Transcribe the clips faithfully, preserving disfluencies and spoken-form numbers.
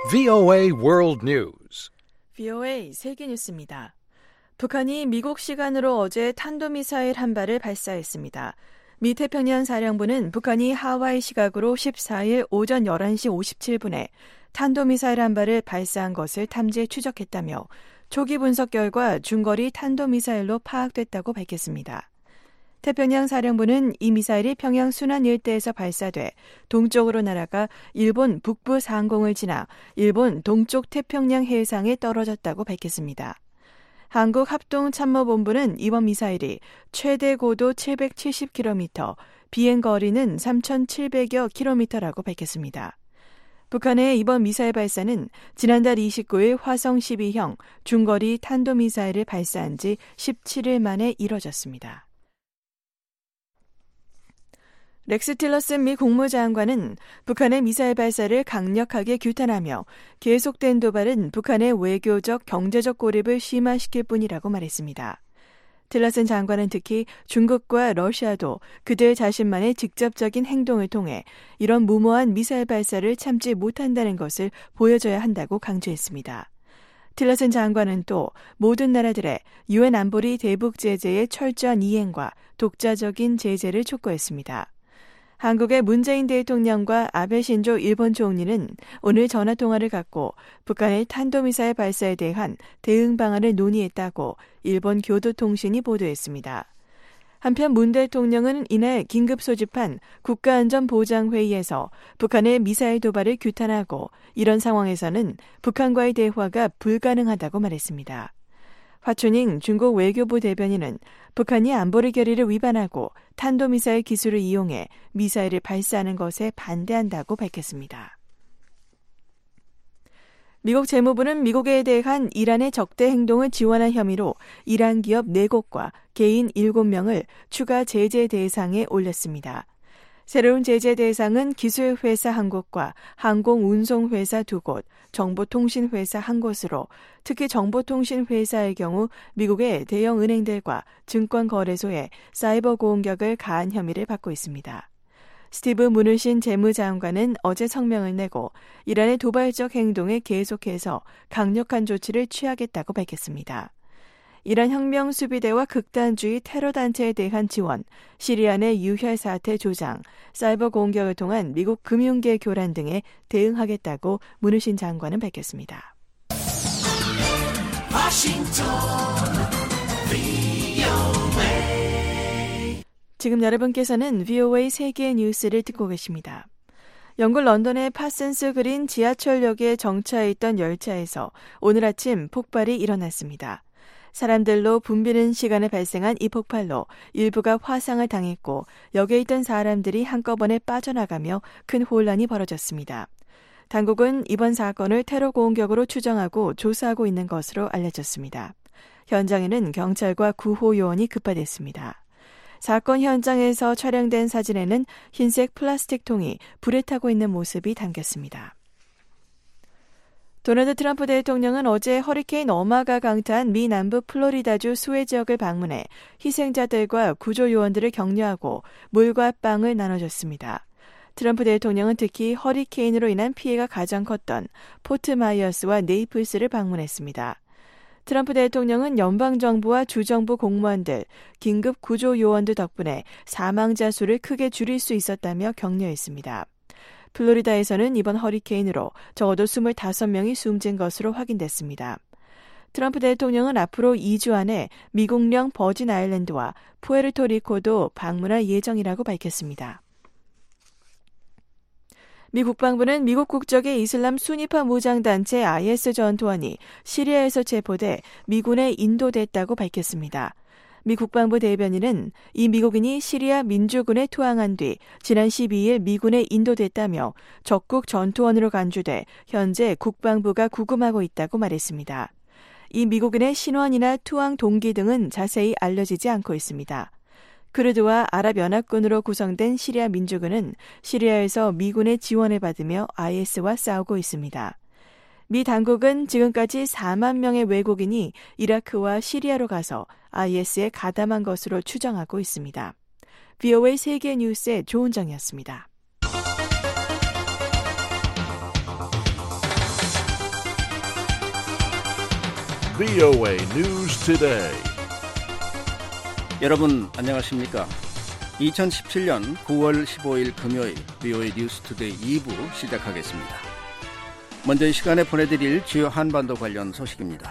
브이오에이 World News. 브이오에이 세계 뉴스입니다. 북한이 미국 시간으로 어제 탄도미사일 한 발을 발사했습니다. 미 태평양 사령부는 북한이 하와이 시각으로 십사일 오전 열한 시 오십칠 분에 탄도미사일 한 발을 발사한 것을 탐지 추적했다며 초기 분석 결과 중거리 탄도미사일로 파악됐다고 밝혔습니다. 태평양 사령부는 이 미사일이 평양 순안 일대에서 발사돼 동쪽으로 날아가 일본 북부 상공을 지나 일본 동쪽 태평양 해상에 떨어졌다고 밝혔습니다. 한국합동참모본부는 이번 미사일이 최대 고도 칠백칠십 킬로미터, 비행 거리는 삼천칠백여 킬로미터라고 밝혔습니다. 북한의 이번 미사일 발사는 지난달 이십구일 화성 십이형 중거리 탄도미사일을 발사한 지 십칠일 만에 이뤄졌습니다. 렉스 틸러슨 미 국무장관은 북한의 미사일 발사를 강력하게 규탄하며 계속된 도발은 북한의 외교적, 경제적 고립을 심화시킬 뿐이라고 말했습니다. 틸러슨 장관은 특히 중국과 러시아도 그들 자신만의 직접적인 행동을 통해 이런 무모한 미사일 발사를 참지 못한다는 것을 보여줘야 한다고 강조했습니다. 틸러슨 장관은 또 모든 나라들의 유엔 안보리 대북 제재의 철저한 이행과 독자적인 제재를 촉구했습니다. 한국의 문재인 대통령과 아베 신조 일본 총리는 오늘 전화통화를 갖고 북한의 탄도미사일 발사에 대한 대응 방안을 논의했다고 일본 교도통신이 보도했습니다. 한편 문 대통령은 이날 긴급 소집한 국가안전보장회의에서 북한의 미사일 도발을 규탄하고 이런 상황에서는 북한과의 대화가 불가능하다고 말했습니다. 화춘잉 중국 외교부 대변인은 북한이 안보리 결의를 위반하고 탄도미사일 기술을 이용해 미사일을 발사하는 것에 반대한다고 밝혔습니다. 미국 재무부는 미국에 대한 이란의 적대 행동을 지원한 혐의로 이란 기업 네 곳과 개인 일곱 명을 추가 제재 대상에 올렸습니다. 새로운 제재 대상은 기술회사 한 곳과 항공운송회사 두 곳, 정보통신회사 한 곳으로 특히 정보통신회사의 경우 미국의 대형 은행들과 증권거래소에 사이버 공격을 가한 혐의를 받고 있습니다. 스티브 무누신 재무장관은 어제 성명을 내고 이란의 도발적 행동에 계속해서 강력한 조치를 취하겠다고 밝혔습니다. 이란 혁명수비대와 극단주의 테러단체에 대한 지원, 시리아 내 유혈 사태 조장, 사이버 공격을 통한 미국 금융계 교란 등에 대응하겠다고 무누신 장관은 밝혔습니다. 지금 여러분께서는 브이오에이 세계 뉴스를 듣고 계십니다. 영국 런던의 파슨스 그린 지하철역에 정차해 있던 열차에서 오늘 아침 폭발이 일어났습니다. 사람들로 붐비는 시간에 발생한 이 폭발로 일부가 화상을 당했고 역에 있던 사람들이 한꺼번에 빠져나가며 큰 혼란이 벌어졌습니다. 당국은 이번 사건을 테러 공격으로 추정하고 조사하고 있는 것으로 알려졌습니다. 현장에는 경찰과 구호 요원이 급파됐습니다. 사건 현장에서 촬영된 사진에는 흰색 플라스틱 통이 불에 타고 있는 모습이 담겼습니다. 도널드 트럼프 대통령은 어제 허리케인 어마가 강타한 미 남부 플로리다주 수해 지역을 방문해 희생자들과 구조요원들을 격려하고 물과 빵을 나눠줬습니다. 트럼프 대통령은 특히 허리케인으로 인한 피해가 가장 컸던 포트 마이어스와 네이플스를 방문했습니다. 트럼프 대통령은 연방정부와 주정부 공무원들, 긴급 구조요원들 덕분에 사망자 수를 크게 줄일 수 있었다며 격려했습니다. 플로리다에서는 이번 허리케인으로 적어도 이십오 명이 숨진 것으로 확인됐습니다. 트럼프 대통령은 앞으로 이 주 안에 미국령 버진 아일랜드와 푸에르토리코도 방문할 예정이라고 밝혔습니다. 미 국방부는 미국 국적의 이슬람 순위파 무장단체 아이에스 전투원이 시리아에서 체포돼 미군에 인도됐다고 밝혔습니다. 미 국방부 대변인은 이 미국인이 시리아 민주군에 투항한 뒤 지난 십이일 미군에 인도됐다며 적국 전투원으로 간주돼 현재 국방부가 구금하고 있다고 말했습니다. 이 미국인의 신원이나 투항 동기 등은 자세히 알려지지 않고 있습니다. 쿠르드와 아랍연합군으로 구성된 시리아 민주군은 시리아에서 미군의 지원을 받으며 아이에스와 싸우고 있습니다. 미 당국은 지금까지 사만 명의 외국인이 이라크와 시리아로 가서 아이에스에 가담한 것으로 추정하고 있습니다. 브이오에이 세계 뉴스의 조은정이었습니다. 브이오에이 News Today. 여러분 안녕하십니까? 이천십칠 년 구월 십오일 금요일 브이오에이 뉴스 투데이 이 부 시작하겠습니다. 먼저 이 시간에 보내드릴 주요 한반도 관련 소식입니다.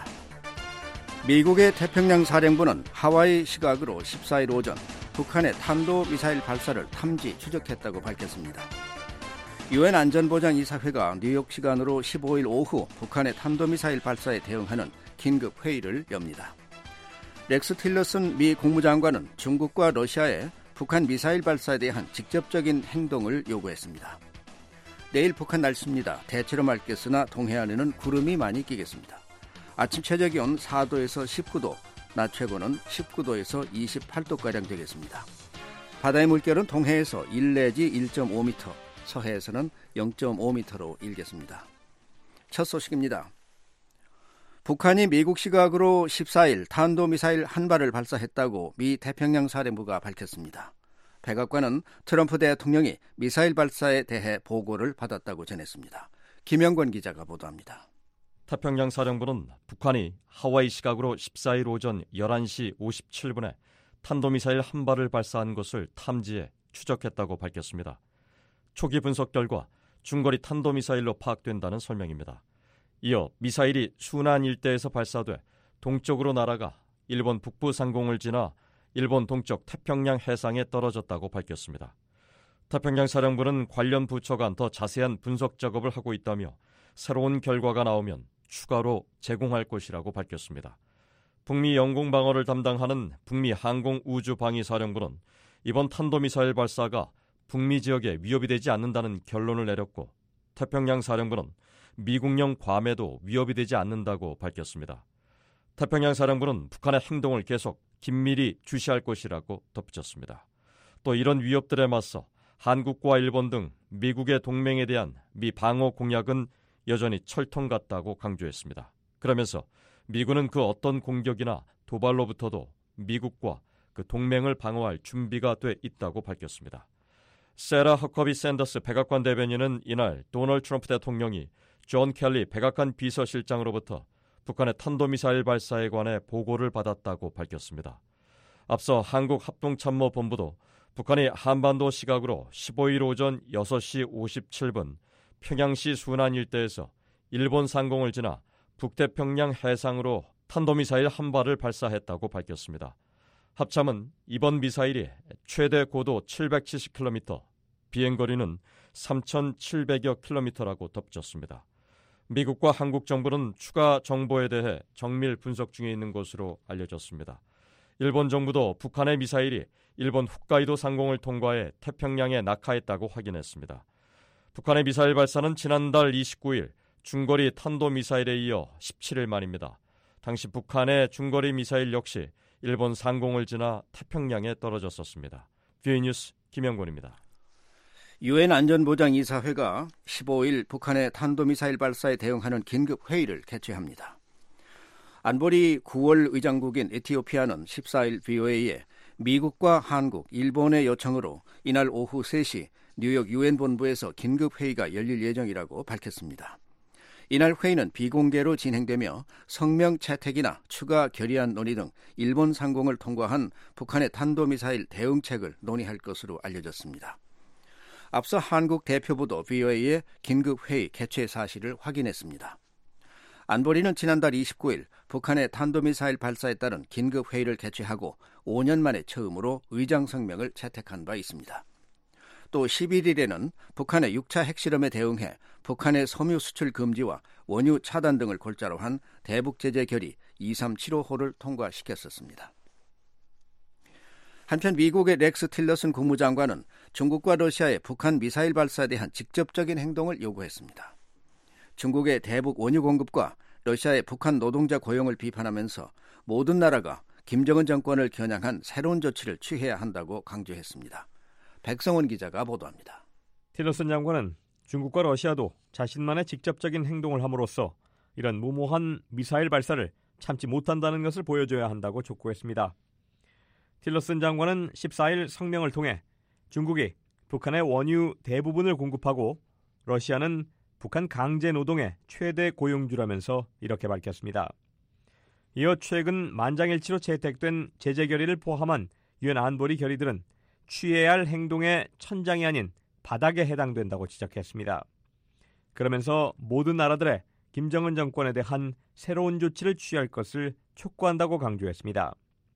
미국의 태평양 사령부는 하와이 시각으로 십사일 오전 북한의 탄도미사일 발사를 탐지 추적했다고 밝혔습니다. 유엔 안전보장이사회가 뉴욕 시간으로 십오일 오후 북한의 탄도미사일 발사에 대응하는 긴급 회의를 엽니다. 렉스 틸러슨 미 국무장관은 중국과 러시아에 북한 미사일 발사에 대한 직접적인 행동을 요구했습니다. 내일 북한 날씨입니다. 대체로 맑겠으나 동해안에는 구름이 많이 끼겠습니다. 아침 최저기온 사도에서 십구도, 낮 최고는 십구도에서 이십팔도가량 되겠습니다. 바다의 물결은 동해에서 일 내지 일 점 오 미터, 서해에서는 영 점 오 미터로 일겠습니다. 첫 소식입니다. 북한이 미국 시각으로 십사일 탄도미사일 한 발을 발사했다고 미 태평양 사령부가 밝혔습니다. 백악관은 트럼프 대통령이 미사일 발사에 대해 보고를 받았다고 전했습니다. 김영권 기자가 보도합니다. 태평양 사령부는 북한이 하와이 시각으로 십사일 오전 열한시 오십칠분에 탄도미사일 한 발을 발사한 것을 탐지해 추적했다고 밝혔습니다. 초기 분석 결과 중거리 탄도미사일로 파악된다는 설명입니다. 이어 미사일이 순안 일대에서 발사돼 동쪽으로 날아가 일본 북부 상공을 지나 일본 동쪽 태평양 해상에 떨어졌다고 밝혔습니다. 태평양 사령부는 관련 부처 간 더 자세한 분석 작업을 하고 있다며 새로운 결과가 나오면 추가로 제공할 것이라고 밝혔습니다. 북미 영공방어를 담당하는 북미 항공우주방위사령부는 이번 탄도미사일 발사가 북미 지역에 위협이 되지 않는다는 결론을 내렸고, 태평양 사령부는 미국령 괌에도 위협이 되지 않는다고 밝혔습니다. 태평양 사령부는 북한의 행동을 계속 긴밀히 주시할 것이라고 덧붙였습니다. 또 이런 위협들에 맞서 한국과 일본 등 미국의 동맹에 대한 미 방어 공약은 여전히 철통 같다고 강조했습니다. 그러면서 미군은 그 어떤 공격이나 도발로부터도 미국과 그 동맹을 방어할 준비가 돼 있다고 밝혔습니다. 세라 허커비 샌더스 백악관 대변인은 이날 도널드 트럼프 대통령이 존 켈리 백악관 비서실장으로부터 북한의 탄도미사일 발사에 관해 보고를 받았다고 밝혔습니다. 앞서 한국합동참모본부도 북한이 한반도 시각으로 십오일 오전 여섯시 오십칠분 평양시 순안 일대에서 일본 상공을 지나 북태평양 해상으로 탄도미사일 한 발을 발사했다고 밝혔습니다. 합참은 이번 미사일이 최대 고도 칠백칠십 킬로미터, 비행거리는 삼천칠백여 킬로미터라고 덧붙였습니다. 미국과 한국 정부는 추가 정보에 대해 정밀 분석 중에 있는 것으로 알려졌습니다. 일본 정부도 북한의 미사일이 일본 홋카이도 상공을 통과해 태평양에 낙하했다고 확인했습니다. 북한의 미사일 발사는 지난달 이십구일 중거리 탄도미사일에 이어 십칠일 만입니다. 당시 북한의 중거리 미사일 역시 일본 상공을 지나 태평양에 떨어졌었습니다. 브이오에이 뉴스 김영권입니다. 유엔 안전보장이사회가 십오일 북한의 탄도미사일 발사에 대응하는 긴급 회의를 개최합니다. 안보리 구월 의장국인 에티오피아는 십사일 브이오에이에 미국과 한국, 일본의 요청으로 이날 오후 세시 뉴욕 유엔 본부에서 긴급 회의가 열릴 예정이라고 밝혔습니다. 이날 회의는 비공개로 진행되며 성명 채택이나 추가 결의안 논의 등 일본 상공을 통과한 북한의 탄도미사일 대응책을 논의할 것으로 알려졌습니다. 앞서 한국 대표부도 브이오에이의 긴급 회의 개최 사실을 확인했습니다. 안보리는 지난달 이십구일 북한의 탄도미사일 발사에 따른 긴급 회의를 개최하고 오 년 만에 처음으로 의장 성명을 채택한 바 있습니다. 또 십일일에는 북한의 육 차 핵실험에 대응해 북한의 섬유 수출 금지와 원유 차단 등을 골자로 한 대북제재 결의 이삼칠오호를 통과시켰었습니다. 한편 미국의 렉스 틸러슨 국무장관은 중국과 러시아의 북한 미사일 발사에 대한 직접적인 행동을 요구했습니다. 중국의 대북 원유 공급과 러시아의 북한 노동자 고용을 비판하면서 모든 나라가 김정은 정권을 겨냥한 새로운 조치를 취해야 한다고 강조했습니다. 백성원 기자가 보도합니다. 틸러슨 장관은 중국과 러시아도 자신만의 직접적인 행동을 함으로써 이런 무모한 미사일 발사를 참지 못한다는 것을 보여줘야 한다고 촉구했습니다. 틸러슨 장관은 십사일 성명을 통해 중국이 북한의 원유 대부분을 공급하고 러시아는 북한 강제 노동의 최대 고용주라면서 이렇게 밝혔습니다. 이어 최근 만장일치로 채택된 제재 결의를 포함한 유엔 안보리 결의들은 취해야 할 행동의 천장이 아닌 바닥에 해당된다고 지적했습니다. 그러면서 모든 나라들의 김정은 정권에 대한 새로운 조치를 취할 것을 촉구한다고 강조했습니다.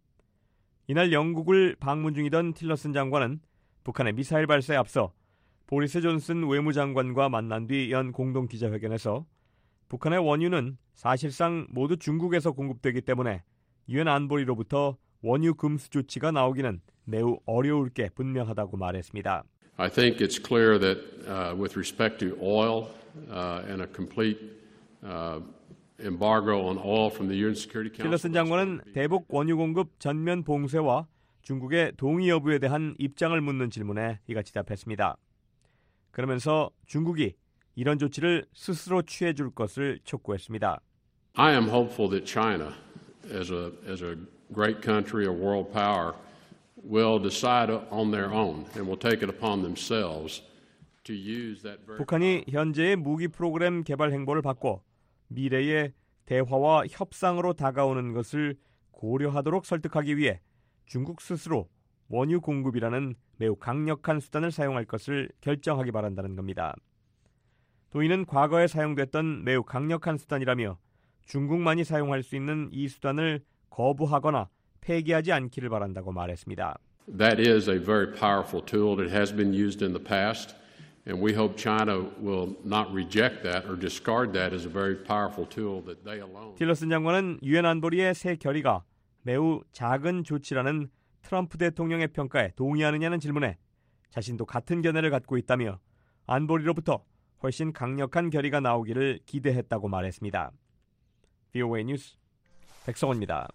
이날 영국을 방문 중이던 틸러슨 장관은 북한의 미사일 발사에 앞서 보리스 존슨 외무장관과 만난 뒤 연 공동 기자회견에서 북한의 원유는 사실상 모두 중국에서 공급되기 때문에 유엔 안보리로부터 원유 금수 조치가 나오기는 매우 어려울 게 분명하다고 말했습니다. I think it's clear that uh, with respect to oil uh, and a complete uh, embargo on oil from the U N Security Council. 틸러슨 장관은 대북 원유 공급 전면 봉쇄와 중국의 동의 여부에 대한 입장을 묻는 질문에 이같이 답했습니다. 그러면서 중국이 이런 조치를 스스로 취해 줄 것을 촉구했습니다. I am hopeful that China, as a as a great country, a world power, will decide on their own and will take it upon themselves to use that very. 북한이 현재의 무기 프로그램 개발 행보를 바꿔 미래의 대화와 협상으로 다가오는 것을 고려하도록 설득하기 위해 중국 스스로 원유 공급이라는 매우 강력한 수단을 사용할 것을 결정하기 바란다는 겁니다. 또 이는 과거에 사용됐던 매우 강력한 수단이라며 중국만이 사용할 수 있는 이 수단을 거부하거나 폐기하지 않기를 바란다고 말했습니다. That is a very powerful tool that has been used in the past, and we hope China will not reject that or discard that as a very powerful tool that they alone. 틸러슨 장관은 유엔 안보리의 새 결의가 매우 작은 조치라는 트럼프 대통령의 평가에 동의하느냐는 질문에 자신도 같은 견해를 갖고 있다며 안보리로부터 훨씬 강력한 결의가 나오기를 기대했다고 말했습니다. 브이오에이 뉴스 백성원입니다.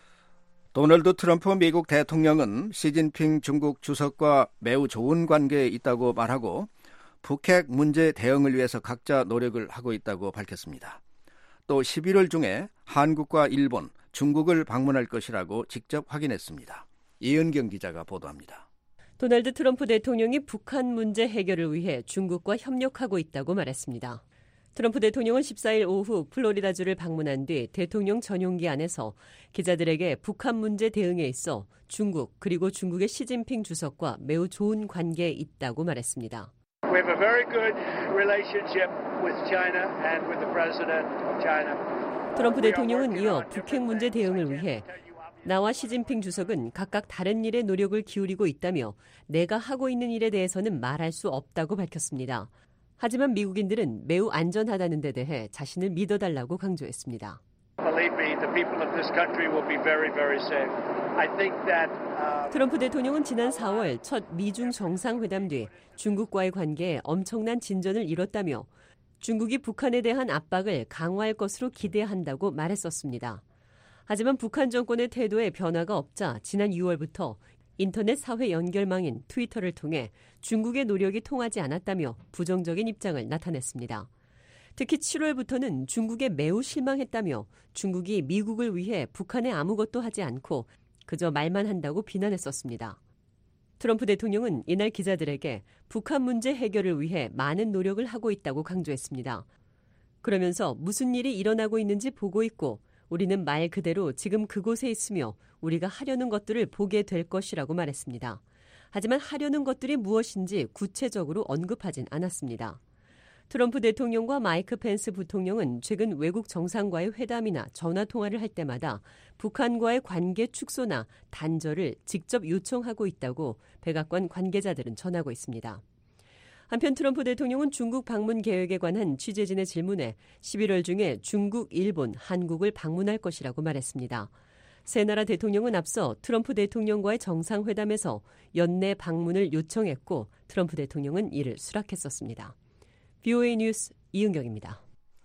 도널드 트럼프 미국 대통령은 시진핑 중국 주석과 매우 좋은 관계에 있다고 말하고 북핵 문제 대응을 위해서 각자 노력을 하고 있다고 밝혔습니다. 또 십일월 중에 한국과 일본, 중국을 방문할 것이라고 직접 확인했습니다. 이은경 기자가 보도합니다. 도널드 트럼프 대통령이 북한 문제 해결을 위해 중국과 협력하고 있다고 말했습니다. 트럼프 대통령은 십사일 오후 플로리다주를 방문한 뒤 대통령 전용기 안에서 기자들에게 북한 문제 대응에 있어 중국 그리고 중국의 시진핑 주석과 매우 좋은 관계에 있다고 말했습니다. We have a very good relationship with China and with the president of China. 트럼프 대통령은 이어 북핵 문제 대응을 위해 나와 시진핑 주석은 각각 다른 일에 노력을 기울이고 있다며 내가 하고 있는 일에 대해서는 말할 수 없다고 밝혔습니다. 하지만 미국인들은 매우 안전하다는 데 대해 자신을 믿어달라고 강조했습니다. Believe me, the people of this country will be very, very safe. I think that uh... 트럼프 대통령은 지난 사월 첫 미중 정상회담 뒤 중국과의 관계에 엄청난 진전을 이뤘다며 중국이 북한에 대한 압박을 강화할 것으로 기대한다고 말했었습니다. 하지만 북한 정권의 태도에 변화가 없자 지난 유월부터 인터넷 사회 연결망인 트위터를 통해 중국의 노력이 통하지 않았다며 부정적인 입장을 나타냈습니다. 특히 칠월부터는 중국에 매우 실망했다며 중국이 미국을 위해 북한에 아무것도 하지 않고 그저 말만 한다고 비난했었습니다. 트럼프 대통령은 이날 기자들에게 북한 문제 해결을 위해 많은 노력을 하고 있다고 강조했습니다. 그러면서 무슨 일이 일어나고 있는지 보고 있고 우리는 말 그대로 지금 그곳에 있으며 우리가 하려는 것들을 보게 될 것이라고 말했습니다. 하지만 하려는 것들이 무엇인지 구체적으로 언급하진 않았습니다. 트럼프 대통령과 마이크 펜스 부통령은 최근 외국 정상과의 회담이나 전화통화를 할 때마다 북한과의 관계 축소나 단절을 직접 요청하고 있다고 백악관 관계자들은 전하고 있습니다. 한편 트럼프 대통령은 중국 방문 계획에 관한 취재진의 질문에 십일월 중에 중국, 일본, 한국을 방문할 것이라고 말했습니다. 세 나라 대통령은 앞서 트럼프 대통령과의 정상회담에서 연내 방문을 요청했고 트럼프 대통령은 이를 수락했었습니다. 브이오에이 뉴스 이은경입니다.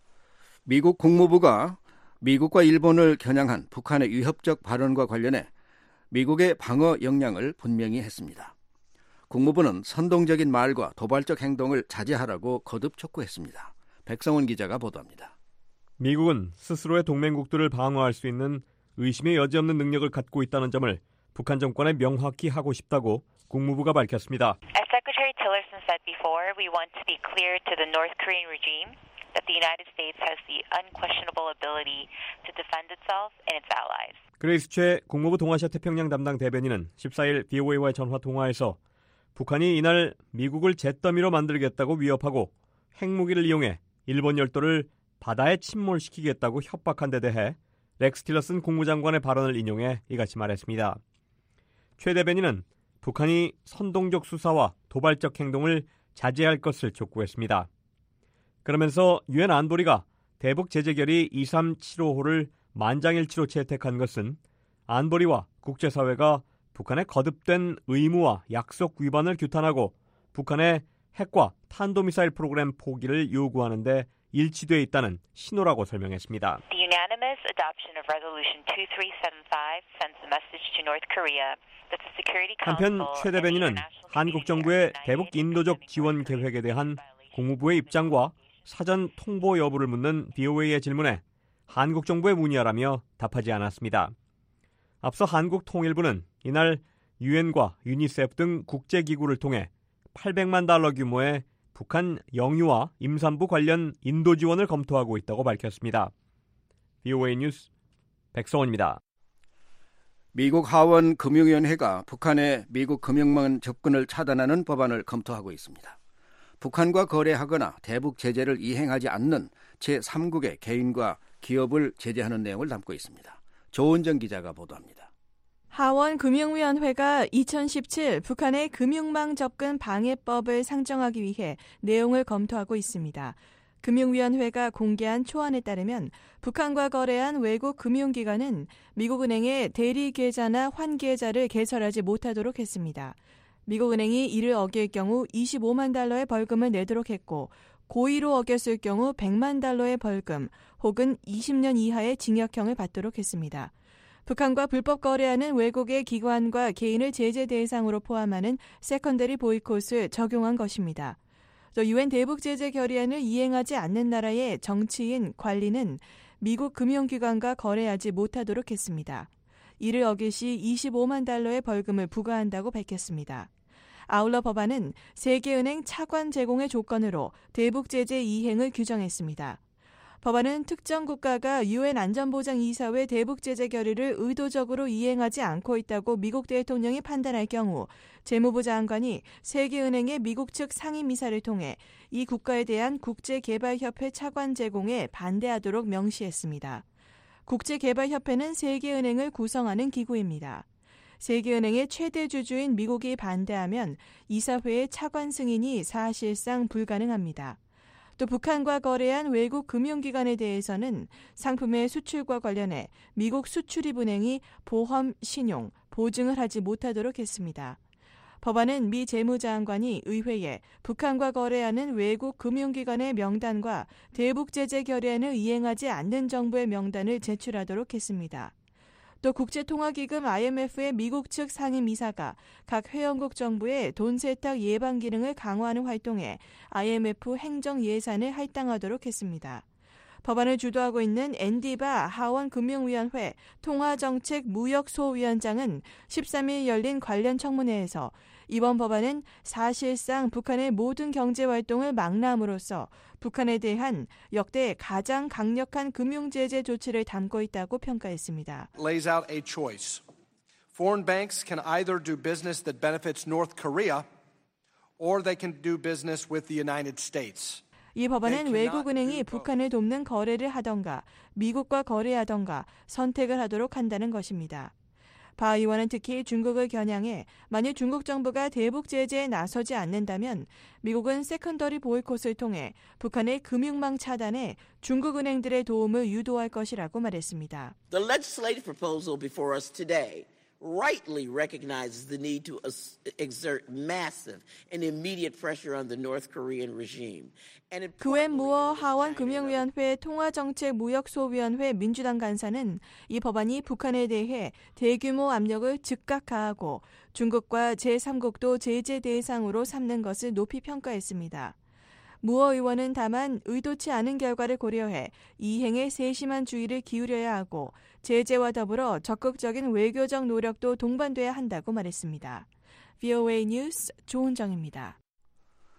미국 국무부가 미국과 일본을 겨냥한 북한의 위협적 발언과 관련해 미국의 방어 역량을 분명히 했습니다. 국무부는 선동적인 말과 도발적 행동을 자제하라고 거듭 촉구했습니다. 백성원 기자가 보도합니다. 미국은 스스로의 동맹국들을 방어할 수 있는 의심의 여지없는 능력을 갖고 있다는 점을 북한 정권에 명확히 하고 싶다고 국무부가 밝혔습니다. As Secretary Tillerson said before, we want to be clear to the North Korean regime that the United States has the unquestionable ability to defend itself and its allies. 그레이스 최 국무부 동아시아 태평양 담당 대변인은 십사일 브이오에이와의 전화 통화에서 북한이 이날 미국을 잿더미로 만들겠다고 위협하고 핵무기를 이용해 일본 열도를 바다에 침몰시키겠다고 협박한 데 대해 렉스 틸러슨 국무장관의 발언을 인용해 이같이 말했습니다. 최 대변인은 북한이 선동적 수사와 도발적 행동을 자제할 것을 촉구했습니다. 그러면서 유엔 안보리가 대북 제재 결의 이삼칠오호를 만장일치로 채택한 것은 안보리와 국제사회가 북한의 거듭된 의무와 약속 위반을 규탄하고 북한의 핵과 탄도미사일 프로그램 포기를 요구하는 데 일치돼 있다는 신호라고 설명했습니다. The unanimous adoption of Resolution 이삼삼칠 sends a message to North Korea that the Security Council 한편 최 대변인은 한국 정부의 대북 인도적 지원 계획에 대한 국무부의 입장과 사전 통보 여부를 묻는 브이오에이의 질문에 한국 정부에 문의하라며 답하지 않았습니다. 앞서 한국통일부는 이날 유엔과 유니세프 등 국제기구를 통해 팔백만 달러 규모의 북한 영유아 임산부 관련 인도 지원을 검토하고 있다고 밝혔습니다. 브이오에이 뉴스 백성원입니다. 미국 하원 금융위원회가 북한의 미국 금융망 접근을 차단하는 법안을 검토하고 있습니다. 북한과 거래하거나 대북 제재를 이행하지 않는 제삼국의 개인과 기업을 제재하는 내용을 담고 있습니다. 조은정 기자가 보도합니다. 하원 금융위원회가 이천십칠 북한의 금융망 접근 방해법을 상정하기 위해 내용을 검토하고 있습니다. 금융위원회가 공개한 초안에 따르면 북한과 거래한 외국 금융기관은 미국은행의 대리계좌나 환계좌를 개설하지 못하도록 했습니다. 미국은행이 이를 어길 경우 이십오만 달러의 벌금을 내도록 했고 고의로 어겼을 경우 백만 달러의 벌금 혹은 이십 년 이하의 징역형을 받도록 했습니다. 북한과 불법 거래하는 외국의 기관과 개인을 제재 대상으로 포함하는 세컨더리 보이콧을 적용한 것입니다. 또 유엔 대북 제재 결의안을 이행하지 않는 나라의 정치인, 관리는 미국 금융기관과 거래하지 못하도록 했습니다. 이를 어길 시 이십오만 달러의 벌금을 부과한다고 밝혔습니다. 아울러 법안은 세계은행 차관 제공의 조건으로 대북 제재 이행을 규정했습니다. 법안은 특정 국가가 유엔 안전보장이사회 대북 제재 결의를 의도적으로 이행하지 않고 있다고 미국 대통령이 판단할 경우 재무부 장관이 세계은행의 미국 측 상임이사를 통해 이 국가에 대한 국제개발협회 차관 제공에 반대하도록 명시했습니다. 국제개발협회는 세계은행을 구성하는 기구입니다. 세계은행의 최대 주주인 미국이 반대하면 이사회의 차관 승인이 사실상 불가능합니다. 또 북한과 거래한 외국 금융기관에 대해서는 상품의 수출과 관련해 미국 수출입은행이 보험, 신용, 보증을 하지 못하도록 했습니다. 법안은 미 재무장관이 의회에 북한과 거래하는 외국 금융기관의 명단과 대북 제재 결의안을 이행하지 않는 정부의 명단을 제출하도록 했습니다. 또 국제통화기금 아이엠에프의 미국 측 상임이사가 각 회원국 정부의 돈 세탁 예방 기능을 강화하는 활동에 아이엠에프 행정 예산을 할당하도록 했습니다. 법안을 주도하고 있는 앤디바 하원 금융위원회 통화정책 무역소위원장은 십삼일 열린 관련 청문회에서 이번 법안은 사실상 북한의 모든 경제활동을 망라함으로써 북한에 대한 역대 가장 강력한 금융제재 조치를 담고 있다고 평가했습니다. Lays out a choice. Foreign banks can either do business that benefits North Korea or they can do business with the United States. 이 법안은 외국은행이 북한을 돕는 거래를 하던가 미국과 거래하던가 선택을 하도록 한다는 것입니다. 바 의원은 특히 중국을 겨냥해 만일 중국 정부가 대북 제재에 나서지 않는다면 미국은 세컨더리 보이콧을 통해 북한의 금융망 차단에 중국 은행들의 도움을 유도할 것이라고 말했습니다. The legislative proposal before us today rightly recognizes the need to exert massive and immediate pressure on the North Korean regime. 그웬 무어 하원 금융위원회 통화정책 무역소위원회 민주당 간사는 이 법안이 북한에 대해 대규모 압력을 즉각 가하고 중국과 제삼국도 제재 대상으로 삼는 것을 높이 평가했습니다. 무어 의원은 다만 의도치 않은 결과를 고려해 이행에 세심한 주의를 기울여야 하고 제재와 더불어 적극적인 외교적 노력도 동반돼야 한다고 말했습니다. 브이오에이 뉴스 조은정입니다.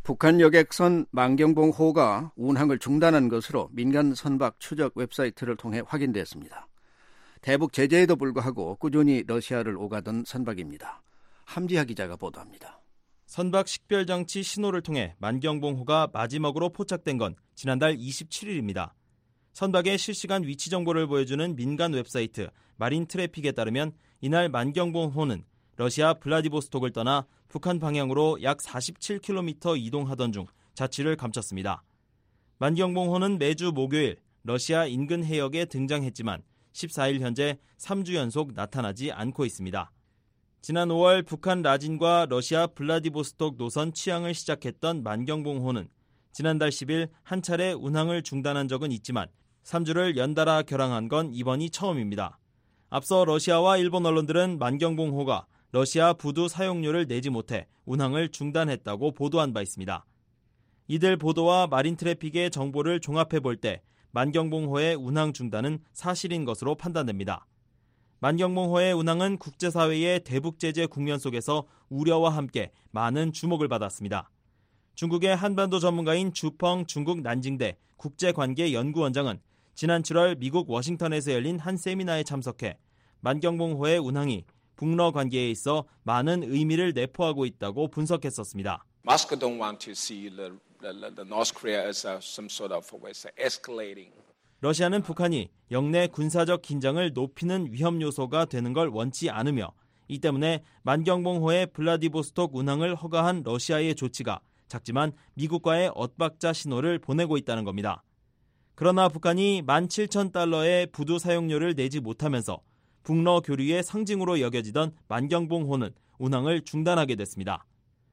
북한 여객선 만경봉호가 운항을 중단한 것으로 민간 선박 추적 웹사이트를 통해 확인됐습니다. 대북 제재에도 불구하고 꾸준히 러시아를 오가던 선박입니다. 함지하 기자가 보도합니다. 선박 식별장치 신호를 통해 만경봉호가 마지막으로 포착된 건 지난달 이십칠일입니다. 선박의 실시간 위치 정보를 보여주는 민간 웹사이트 마린 트래픽에 따르면 이날 만경봉호는 러시아 블라디보스톡을 떠나 북한 방향으로 약 사십칠 킬로미터 이동하던 중 자취를 감췄습니다. 만경봉호는 매주 목요일 러시아 인근 해역에 등장했지만 십사일 현재 삼 주 연속 나타나지 않고 있습니다. 지난 오월 북한 라진과 러시아 블라디보스톡 노선 취항을 시작했던 만경봉호는 지난달 십일 한 차례 운항을 중단한 적은 있지만 삼 주를 연달아 결항한 건 이번이 처음입니다. 앞서 러시아와 일본 언론들은 만경봉호가 러시아 부두 사용료를 내지 못해 운항을 중단했다고 보도한 바 있습니다. 이들 보도와 마린 트래픽의 정보를 종합해 볼 때 만경봉호의 운항 중단은 사실인 것으로 판단됩니다. 만경봉호의 운항은 국제사회의 대북 제재 국면 속에서 우려와 함께 많은 주목을 받았습니다. 중국의 한반도 전문가인 주펑 중국 난징대 국제관계연구원장은 지난 칠월 미국 워싱턴에서 열린 한 세미나에 참석해 만경봉호의 운항이 북러 관계에 있어 많은 의미를 내포하고 있다고 분석했었습니다. Moscow don't want to see the, the, the North Korea as a, some sort of escalating. 러시아는 북한이 영내 군사적 긴장을 높이는 위험 요소가 되는 걸 원치 않으며 이 때문에 만경봉호의 블라디보스톡 운항을 허가한 러시아의 조치가 작지만 미국과의 엇박자 신호를 보내고 있다는 겁니다. 그러나 북한이 만 칠천 달러의 부두 사용료를 내지 못하면서 북러 교류의 상징으로 여겨지던 만경봉호는 운항을 중단하게 됐습니다.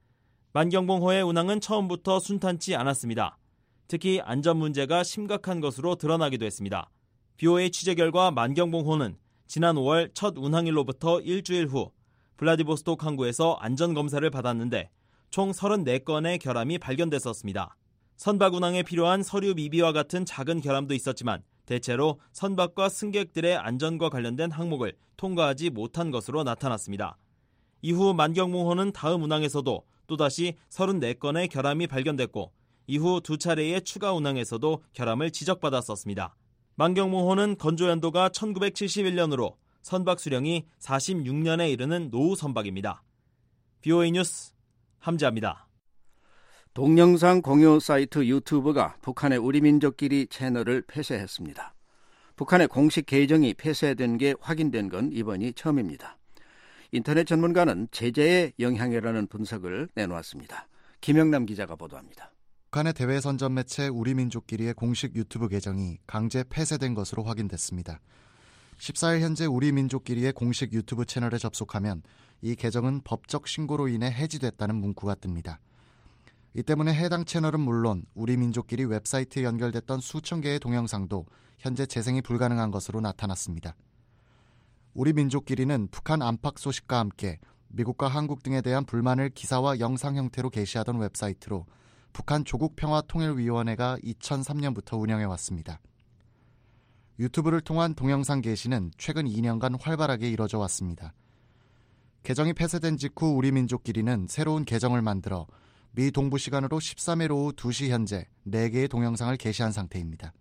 만경봉호의 운항은 처음부터 순탄치 않았습니다. 특히 안전 문제가 심각한 것으로 드러나기도 했습니다. 비오에이 취재 결과 만경봉호는 지난 오월 첫 운항일로부터 일주일 후 블라디보스톡 항구에서 안전검사를 받았는데 총 서른네 건의 결함이 발견됐었습니다. 선박 운항에 필요한 서류 미비와 같은 작은 결함도 있었지만 대체로 선박과 승객들의 안전과 관련된 항목을 통과하지 못한 것으로 나타났습니다. 이후 만경봉호는 다음 운항에서도 또다시 서른네 건의 결함이 발견됐고 이후 두 차례의 추가 운항에서도 결함을 지적받았었습니다. 만경봉호는 건조 연도가 천구백칠십일 년으로 선박 수령이 사십육 년에 이르는 노후 선박입니다. 비오에이 뉴스 함지아입니다. 동영상 공유 사이트 유튜브가 북한의 우리민족끼리 채널을 폐쇄했습니다. 북한의 공식 계정이 폐쇄된 게 확인된 건 이번이 처음입니다. 인터넷 전문가는 제재의 영향이라는 분석을 내놓았습니다. 김영남 기자가 보도합니다. 북한의 대외선전 매체 우리민족끼리의 공식 유튜브 계정이 강제 폐쇄된 것으로 확인됐습니다. 십사일 현재 우리민족끼리의 공식 유튜브 채널에 접속하면 이 계정은 법적 신고로 인해 해지됐다는 문구가 뜹니다. 이 때문에 해당 채널은 물론 우리민족끼리 웹사이트에 연결됐던 수천 개의 동영상도 현재 재생이 불가능한 것으로 나타났습니다. 우리민족끼리는 북한 안팎 소식과 함께 미국과 한국 등에 대한 불만을 기사와 영상 형태로 게시하던 웹사이트로 북한 조국평화통일위원회가 이천삼 년부터 운영해왔습니다. 유튜브를 통한 동영상 게시는 최근 이 년간 활발하게 이뤄져 왔습니다. 계정이 폐쇄된 직후 우리민족끼리는 새로운 계정을 만들어 미 동부 시간으로 십삼일 오후 두 시 현재 네 개의 동영상을 게시한 상태입니다.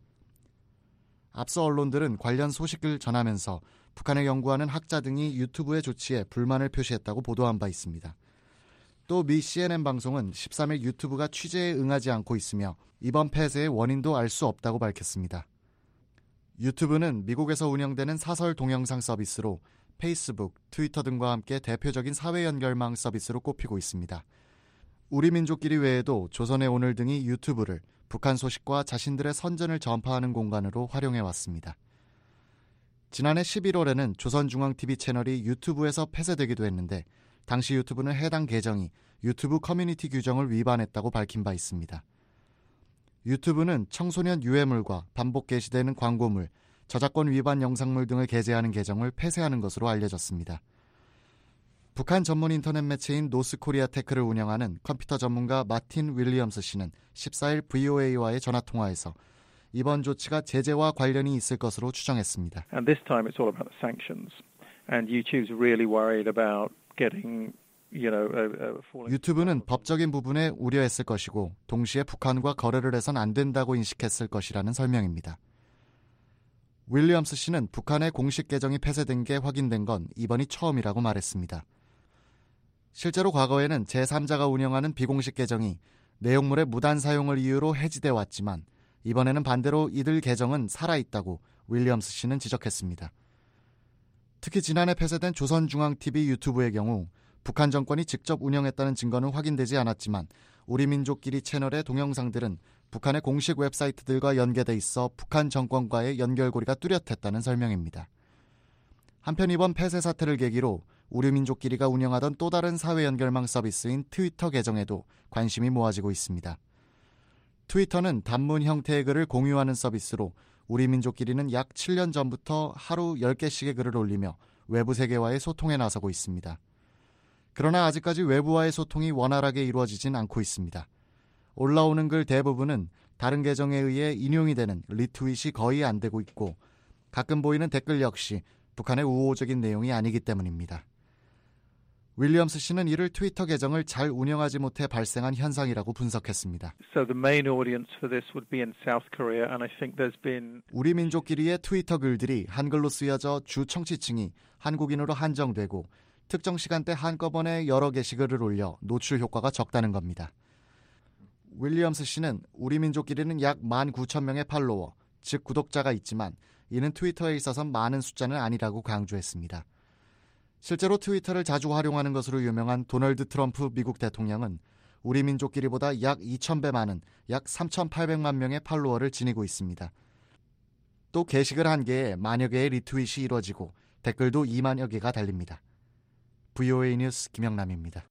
앞서 언론들은 관련 소식을 전하면서 북한을 연구하는 학자 등이 유튜브의 조치에 불만을 표시했다고 보도한 바 있습니다. 또 미 씨엔엔 방송은 십삼일 유튜브가 취재에 응하지 않고 있으며 이번 폐쇄의 원인도 알 수 없다고 밝혔습니다. 유튜브는 미국에서 운영되는 사설 동영상 서비스로 페이스북, 트위터 등과 함께 대표적인 사회 연결망 서비스로 꼽히고 있습니다. 우리민족끼리 외에도 조선의 오늘 등이 유튜브를 북한 소식과 자신들의 선전을 전파하는 공간으로 활용해왔습니다. 지난해 십일월에는 조선중앙티비 채널이 유튜브에서 폐쇄되기도 했는데 당시 유튜브는 해당 계정이 유튜브 커뮤니티 규정을 위반했다고 밝힌 바 있습니다. 유튜브는 청소년 유해물과 반복 게시되는 광고물, 저작권 위반 영상물 등을 게재하는 계정을 폐쇄하는 것으로 알려졌습니다. 북한 전문 인터넷 매체인 노스코리아테크를 운영하는 컴퓨터 전문가 마틴 윌리엄스 씨는 십사일 브이오에이와의 전화통화에서 이번 조치가 제재와 관련이 있을 것으로 추정했습니다. And this time it's all about the sanctions. And YouTube's really worried about getting 유튜브는 법적인 부분에 우려했을 것이고 동시에 북한과 거래를 해선 안 된다고 인식했을 것이라는 설명입니다. 윌리엄스 씨는 북한의 공식 계정이 폐쇄된 게 확인된 건 이번이 처음이라고 말했습니다. 실제로 과거에는 제삼자가 운영하는 비공식 계정이 내용물의 무단 사용을 이유로 해지돼 왔지만 이번에는 반대로 이들 계정은 살아있다고 윌리엄스 씨는 지적했습니다. 특히 지난해 폐쇄된 조선중앙티비 유튜브의 경우 북한 정권이 직접 운영했다는 증거는 확인되지 않았지만 우리 민족끼리 채널의 동영상들은 북한의 공식 웹사이트들과 연계돼 있어 북한 정권과의 연결고리가 뚜렷했다는 설명입니다. 한편 이번 폐쇄 사태를 계기로 우리 민족끼리가 운영하던 또 다른 사회 연결망 서비스인 트위터 계정에도 관심이 모아지고 있습니다. 트위터는 단문 형태의 글을 공유하는 서비스로 우리 민족끼리는 약 칠 년 전부터 하루 열 개씩의 글을 올리며 외부 세계와의 소통에 나서고 있습니다. 그러나 아직까지 외부와의 소통이 원활하게 이루어지진 않고 있습니다. 올라오는 글 대부분은 다른 계정에 의해 인용이 되는 리트윗이 거의 안 되고 있고 가끔 보이는 댓글 역시 북한의 우호적인 내용이 아니기 때문입니다. 윌리엄스 씨는 이를 트위터 계정을 잘 운영하지 못해 발생한 현상이라고 분석했습니다. So the main audience for this would be in South Korea, and I think there's been 우리 민족끼리의 트위터 글들이 한글로 쓰여져 주 청취층이 한국인으로 한정되고 특정 시간대 한꺼번에 여러 게시글을 올려 노출 효과가 적다는 겁니다. 윌리엄스 씨는 우리 민족끼리는 약 만 구천 명의 팔로워, 즉 구독자가 있지만 이는 트위터에 있어선 많은 숫자는 아니라고 강조했습니다. 실제로 트위터를 자주 활용하는 것으로 유명한 도널드 트럼프 미국 대통령은 우리 민족끼리보다 약 이천 배 많은 약 삼천팔백만 명의 팔로워를 지니고 있습니다. 또 게시글 한 개에 만여 개의 리트윗이 이루어지고 댓글도 이만여 개가 달립니다. 브이오에이 뉴스 김영남입니다.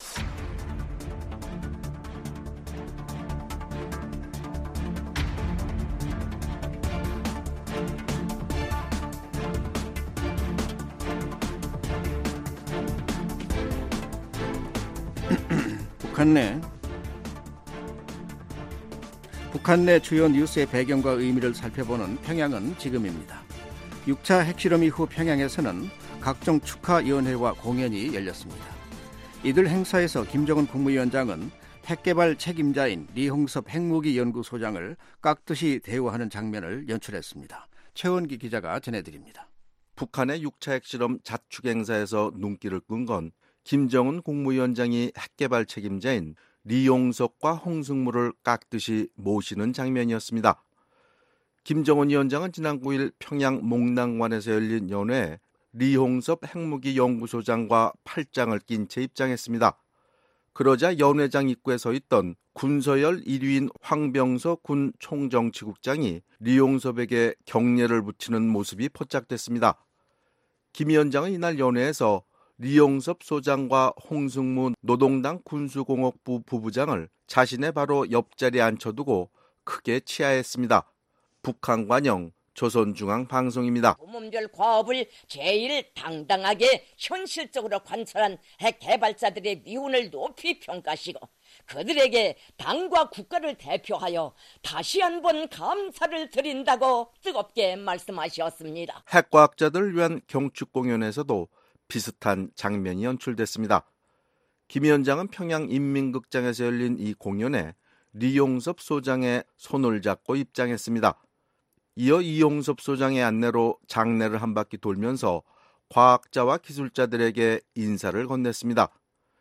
북한 내 북한 내 주요 뉴스의 배경과 의미를 살펴보는 평양은 지금입니다. 육 차 핵실험 이후 평양에서는 각종 축하위원회와 공연이 열렸습니다. 이들 행사에서 김정은 국무위원장은 핵개발 책임자인 리홍섭 핵무기연구소장을 깍듯이 대우하는 장면을 연출했습니다. 최원기 기자가 전해드립니다. 북한의 육 차 핵실험 자축 행사에서 눈길을 끈 건 김정은 국무위원장이 핵개발 책임자인 리용석과 홍승무를 깍듯이 모시는 장면이었습니다. 김정은 위원장은 지난 구일 평양 목랑관에서 열린 연회에 리홍섭 핵무기연구소장과 팔짱을 낀 채 입장했습니다. 그러자 연회장 입구에 서 있던 군서열 일 위인 황병서 군 총정치국장이 리용섭에게 경례를 붙이는 모습이 포착됐습니다. 김 위원장은 이날 연회에서 리용섭 소장과 홍승무 노동당 군수공업부 부부장을 자신의 바로 옆자리에 앉혀두고 크게 치하했습니다. 북한 관영 조선중앙방송입니다. 몸별 과업을 제일 당당하게 현실적으로 관철한 핵 개발자들의 미운을 높이 평가하시고 그들에게 당과 국가를 대표하여 다시 한번 감사를 드린다고 뜨겁게 말씀하셨습니다. 핵과학자들을 위한 경축 공연에서도 비슷한 장면이 연출됐습니다. 김 위원장은 평양 인민극장에서 열린 이 공연에 리용섭 소장의 손을 잡고 입장했습니다. 이어 이용섭 소장의 안내로 장례를 한 바퀴 돌면서 과학자와 기술자들에게 인사를 건넸습니다.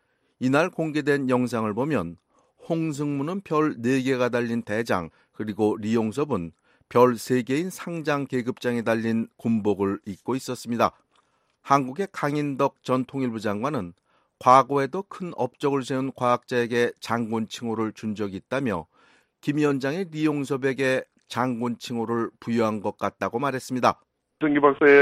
이날 공개된 영상을 보면 홍승무는 별 네 개가 달린 대장, 그리고 리용섭은 별 세 개인 상장 계급장에 달린 군복을 입고 있었습니다. 한국의 강인덕 전 통일부 장관은 과거에도 큰 업적을 세운 과학자에게 장군 칭호를 준 적이 있다며 김 위원장의 리용섭에게 장군 칭호를 부여한 것 같다고 말했습니다. 정기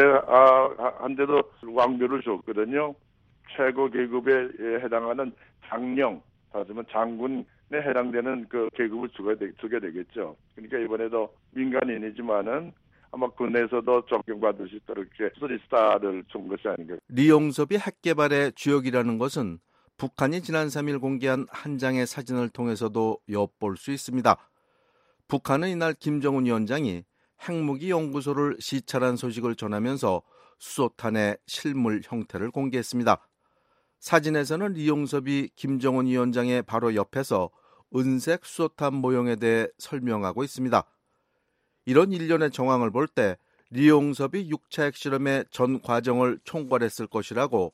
박사한테도 왕묘를 줬거든요. 최고 계급에 해당하는 장령, 하지만 장군에 해당되는 그 계급을 주게 되겠죠. 그러니까 이번에도 민간인이지만은 아마 군내에서도 존경받을 수 있도록 이렇게 쓰리스타를 준 것이 아닌가. 리용섭이 핵개발의 주역이라는 것은 북한이 지난 삼 일 공개한 한 장의 사진을 통해서도 엿볼 수 있습니다. 북한은 이날 김정은 위원장이 핵무기 연구소를 시찰한 소식을 전하면서 수소탄의 실물 형태를 공개했습니다. 사진에서는 리용섭이 김정은 위원장의 바로 옆에서 은색 수소탄 모형에 대해 설명하고 있습니다. 이런 일련의 정황을 볼 때 리용섭이 육 차 핵실험의 전 과정을 총괄했을 것이라고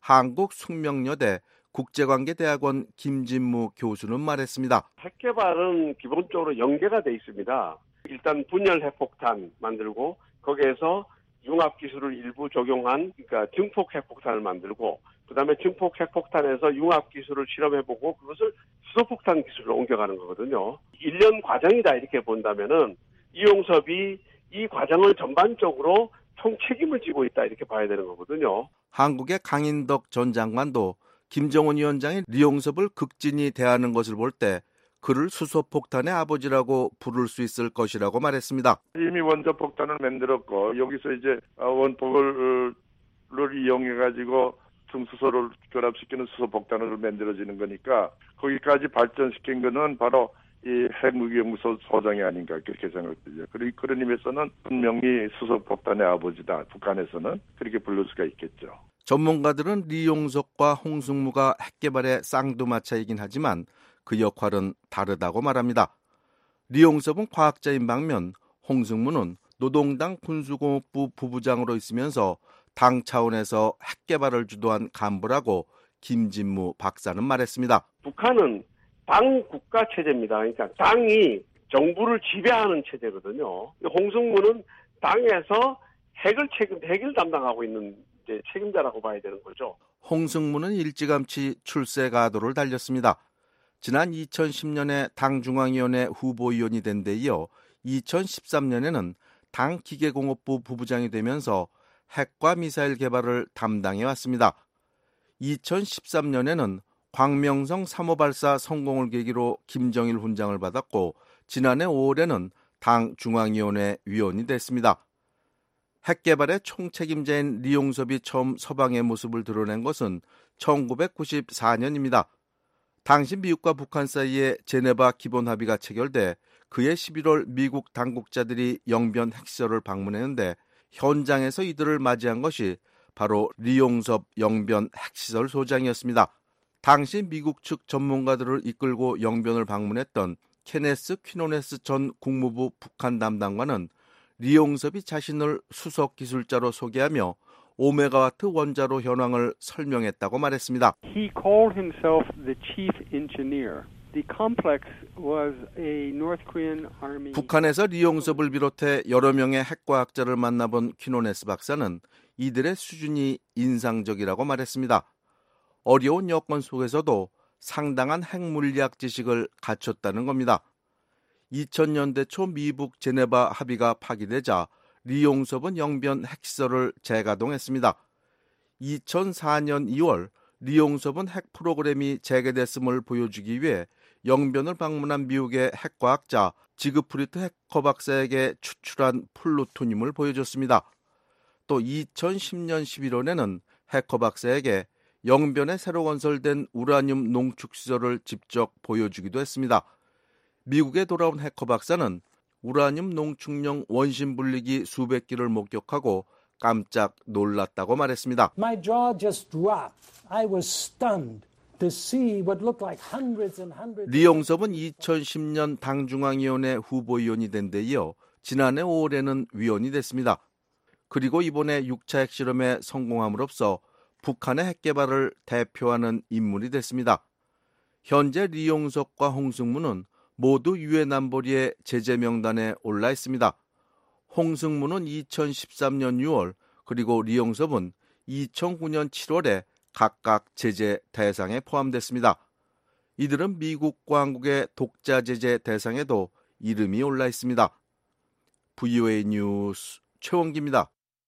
한국숙명여대 국제관계대학원 김진무 교수는 말했습니다. 핵개발은 기본적으로 연계가 돼 있습니다. 일단 분열 핵폭탄 만들고 거기에서 융합 기술을 일부 적용한 그러니까 증폭 핵폭탄을 만들고 그다음에 증폭 핵폭탄에서 융합 기술을 실험해보고 그것을 수소폭탄 기술로 옮겨가는 거거든요. 일 년 과정이다 이렇게 본다면은 이용섭이 이 과정을 전반적으로 총 책임을 지고 있다 이렇게 봐야 되는 거거든요. 한국의 강인덕 전 장관도 김정은 위원장이 리용섭을 극진히 대하는 것을 볼 때 그를 수소폭탄의 아버지라고 부를 수 있을 것이라고 말했습니다. 이미 원자폭탄을 만들었고 여기서 이제 원폭을 이용해가지고 중수소를 결합시키는 수소폭탄을 만들어지는 거니까 거기까지 발전시킨 거는 바로 이 핵무기연구소 소장이 아닌가 그렇게 생각되죠. 그리고 그런 의미에서는 분명히 수소폭탄의 아버지다. 북한에서는 그렇게 부를 수가 있겠죠. 전문가들은 리용섭과 홍승무가 핵개발의 쌍두마차이긴 하지만 그 역할은 다르다고 말합니다. 리용섭은 과학자인 반면 홍승무는 노동당 군수공업부 부부장으로 있으면서 당 차원에서 핵개발을 주도한 간부라고 김진무 박사는 말했습니다. 북한은 당 국가 체제입니다. 그러니까 당이 정부를 지배하는 체제거든요. 홍승무는 당에서 핵을 책임, 핵을 담당하고 있는 이제 책임자라고 봐야 되는 거죠. 홍승무는 일찌감치 출세 가도를 달렸습니다. 지난 이천십 년에 당중앙위원회 후보위원이 된 데 이어 이천십삼 년에는 당기계공업부 부부장이 되면서 핵과 미사일 개발을 담당해 왔습니다. 이천십삼 년에는 광명성 삼 호 발사 성공을 계기로 김정일 훈장을 받았고 지난해 오월에는 당 중앙위원회 위원이 됐습니다. 핵개발의 총책임자인 리용섭이 처음 서방의 모습을 드러낸 것은 천구백구십사 년입니다. 당시 미국과 북한 사이에 제네바 기본 합의가 체결돼 그해 십일월 미국 당국자들이 영변 핵시설을 방문했는데 현장에서 이들을 맞이한 것이 바로 리용섭 영변 핵시설 소장이었습니다. 당시 미국 측 전문가들을 이끌고 영변을 방문했던 케네스 퀴노네스 전 국무부 북한 담당관은 리용섭이 자신을 수석 기술자로 소개하며 오 메가와트 원자로 현황을 설명했다고 말했습니다. He called himself the chief engineer. The complex was a North Korean army. 북한에서 리용섭을 비롯해 여러 명의 핵과학자를 만나본 퀴노네스 박사는 이들의 수준이 인상적이라고 말했습니다. 어려운 여건 속에서도 상당한 핵물리학 지식을 갖췄다는 겁니다. 이천 년대 초 미북 제네바 합의가 파기되자 리용섭은 영변 핵시설을 재가동했습니다. 이천사 년 이월 리용섭은 핵 프로그램이 재개됐음을 보여주기 위해 영변을 방문한 미국의 핵과학자 지그프리트 해커 박사에게 추출한 플루토늄을 보여줬습니다. 또 이천십 년 십일월에는 해커 박사에게 영변에 새로 건설된 우라늄 농축시설을 직접 보여주기도 했습니다. 미국에 돌아온 해커 박사는 우라늄 농축용 원심 분리기 수백 기를 목격하고 깜짝 놀랐다고 말했습니다. My jaw just dropped. I was stunned to see what looked like hundreds and hundreds. 리용섭은 이천십 년 당중앙위원회 후보위원이 된 데 이어 지난해 오월에는 위원이 됐습니다. 그리고 이번에 육 차 핵실험에 성공함으로써 북한의 핵개발을 대표하는 인물이 됐습니다. 현재 리용섭과 홍승무는 모두 유엔 안보리의 제재 명단에 올라 있습니다. 홍승무는 이천십삼 년 유월 그리고 리용섭은 이천구 년 칠월에 각각 제재 대상에 포함됐습니다. 이들은 미국과 한국의 독자 제재 대상에도 이름이 올라 있습니다. 브이오에이 뉴스 최원기입니다.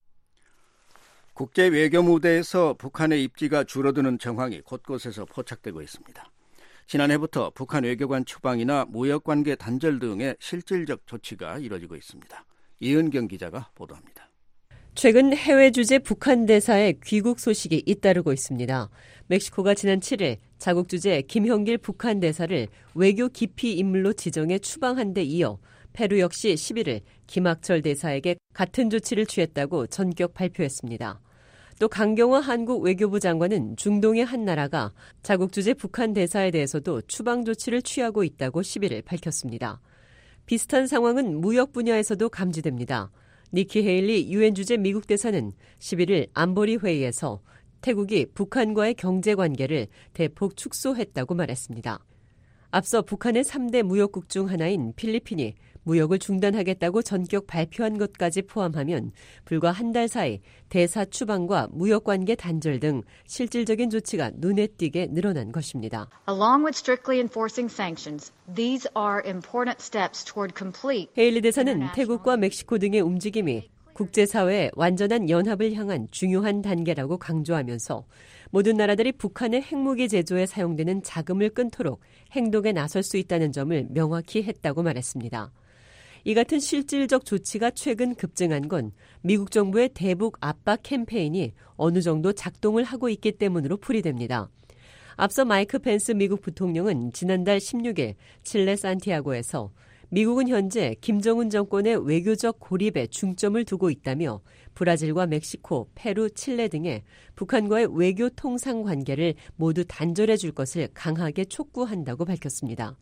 국제 외교 무대에서 북한의 입지가 줄어드는 정황이 곳곳에서 포착되고 있습니다. 지난해부터 북한 외교관 추방이나 무역관계 단절 등의 실질적 조치가 이뤄지고 있습니다. 이은경 기자가 보도합니다. 최근 해외 주재 북한 대사의 귀국 소식이 잇따르고 있습니다. 멕시코가 지난 칠 일 자국 주재 김형길 북한 대사를 외교 기피 인물로 지정해 추방한 데 이어 페루 역시 십일 일 김학철 대사에게 같은 조치를 취했다고 전격 발표했습니다. 또 또 강경화 한국 외교부 장관은 중동의 한 나라가 자국 주재 북한 대사에 대해서도 추방 조치를 취하고 있다고 십일 일 밝혔습니다. 비슷한 상황은 무역 분야에서도 감지됩니다. 니키 헤일리 유엔 주재 미국 대사는 십일 일 안보리 회의에서 태국이 북한과의 경제 관계를 대폭 축소했다고 말했습니다. 앞서 북한의 삼 대 무역국 중 하나인 필리핀이 무역을 중단하겠다고 전격 발표한 것까지 포함하면 불과 한 달 사이 대사 추방과 무역관계 단절 등 실질적인 조치가 눈에 띄게 늘어난 것입니다. Along with strictly enforcing sanctions, these are important steps toward complete. 헤일리 대사는 태국과 멕시코 등의 움직임이 국제사회의 완전한 연합을 향한 중요한 단계라고 강조하면서 모든 나라들이 북한의 핵무기 제조에 사용되는 자금을 끊도록 행동에 나설 수 있다는 점을 명확히 했다고 말했습니다. 이 같은 실질적 조치가 최근 급증한 건 미국 정부의 대북 압박 캠페인이 어느 정도 작동을 하고 있기 때문으로 풀이됩니다. 앞서 마이크 펜스 미국 부통령은 지난달 십육 일 칠레 산티아고에서 미국은 현재 김정은 정권의 외교적 고립에 중점을 두고 있다며 브라질과 멕시코, 페루, 칠레 등의 북한과의 외교 통상 관계를 모두 단절해 줄 것을 강하게 촉구한다고 밝혔습니다.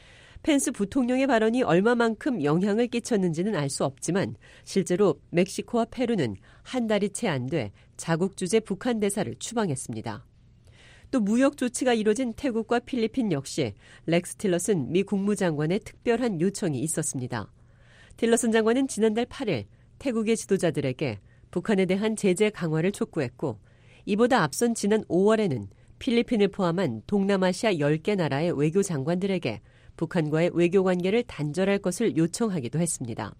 펜스 부통령의 발언이 얼마만큼 영향을 끼쳤는지는 알 수 없지만 실제로 멕시코와 페루는 한 달이 채 안 돼 자국 주재 북한 대사를 추방했습니다. 또 무역 조치가 이뤄진 태국과 필리핀 역시 렉스 틸러슨 미 국무장관의 특별한 요청이 있었습니다. 틸러슨 장관은 지난달 팔 일 태국의 지도자들에게 북한에 대한 제재 강화를 촉구했고 이보다 앞선 지난 오월에는 필리핀을 포함한 동남아시아 열 개 나라의 외교장관들에게 북한과의 외교 관계를 단절할 것을 요청하기도 했습니다.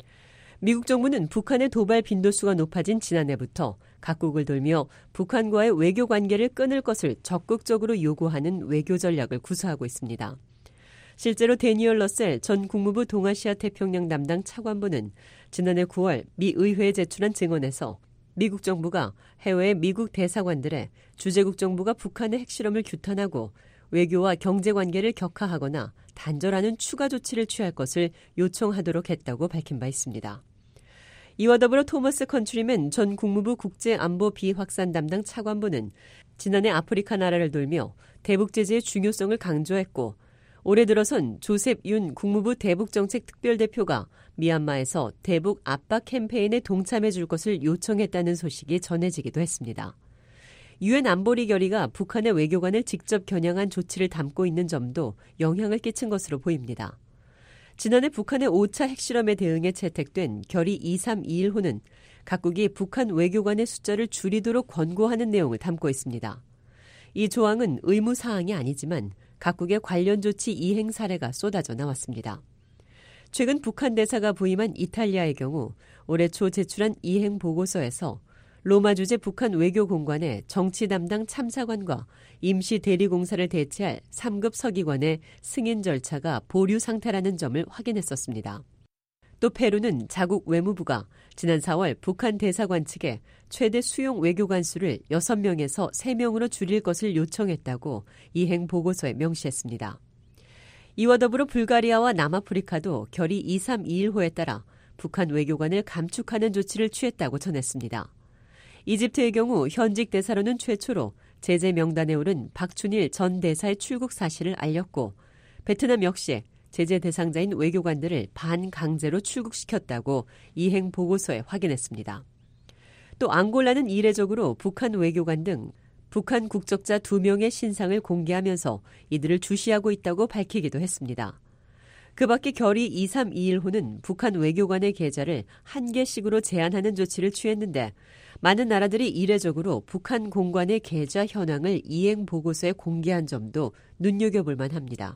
미국 정부는 북한의 도발 빈도수가 높아진 지난해부터 각국을 돌며 북한과의 외교 관계를 끊을 것을 적극적으로 요구하는 외교 전략을 구사하고 있습니다. 실제로 데니얼 러셀 전 국무부 동아시아 태평양 담당 차관보는 지난해 구월 미 의회에 제출한 증언에서 미국 정부가 해외 미국 대사관들의 주재국 정부가 북한의 핵실험을 규탄하고 외교와 경제관계를 격화하거나 단절하는 추가 조치를 취할 것을 요청하도록 했다고 밝힌 바 있습니다. 이와 더불어 토머스 컨트리맨 전 국무부 국제안보 비확산 담당 차관보는 지난해 아프리카 나라를 돌며 대북 제재의 중요성을 강조했고 올해 들어선 조셉 윤 국무부 대북정책 특별대표가 미얀마에서 대북 압박 캠페인에 동참해 줄 것을 요청했다는 소식이 전해지기도 했습니다. 유엔 안보리 결의가 북한의 외교관을 직접 겨냥한 조치를 담고 있는 점도 영향을 끼친 것으로 보입니다. 지난해 북한의 오 차 핵실험에 대응해 채택된 결의 이삼이일 호는 각국이 북한 외교관의 숫자를 줄이도록 권고하는 내용을 담고 있습니다. 이 조항은 의무사항이 아니지만 각국의 관련 조치 이행 사례가 쏟아져 나왔습니다. 최근 북한 대사가 부임한 이탈리아의 경우 올해 초 제출한 이행 보고서에서 로마 주재 북한 외교공관의 정치 담당 참사관과 임시 대리공사를 대체할 삼 급 서기관의 승인 절차가 보류 상태라는 점을 확인했었습니다. 또 페루는 자국 외무부가 지난 사월 북한 대사관 측에 최대 수용 외교관 수를 여섯 명에서 세 명으로 줄일 것을 요청했다고 이행 보고서에 명시했습니다. 이와 더불어 불가리아와 남아프리카도 결의 이삼이일 호에 따라 북한 외교관을 감축하는 조치를 취했다고 전했습니다. 이집트의 경우 현직 대사로는 최초로 제재 명단에 오른 박춘일 전 대사의 출국 사실을 알렸고 베트남 역시 제재 대상자인 외교관들을 반강제로 출국시켰다고 이행 보고서에 확인했습니다. 또 앙골라는 이례적으로 북한 외교관 등 북한 국적자 두 명의 신상을 공개하면서 이들을 주시하고 있다고 밝히기도 했습니다. 그 밖에 결의 이삼이일 호는 북한 외교관의 계좌를 한 개씩으로 제한하는 조치를 취했는데 많은 나라들이 이례적으로 북한 공관의 계좌 현황을 이행 보고서에 공개한 점도 눈여겨볼 만합니다.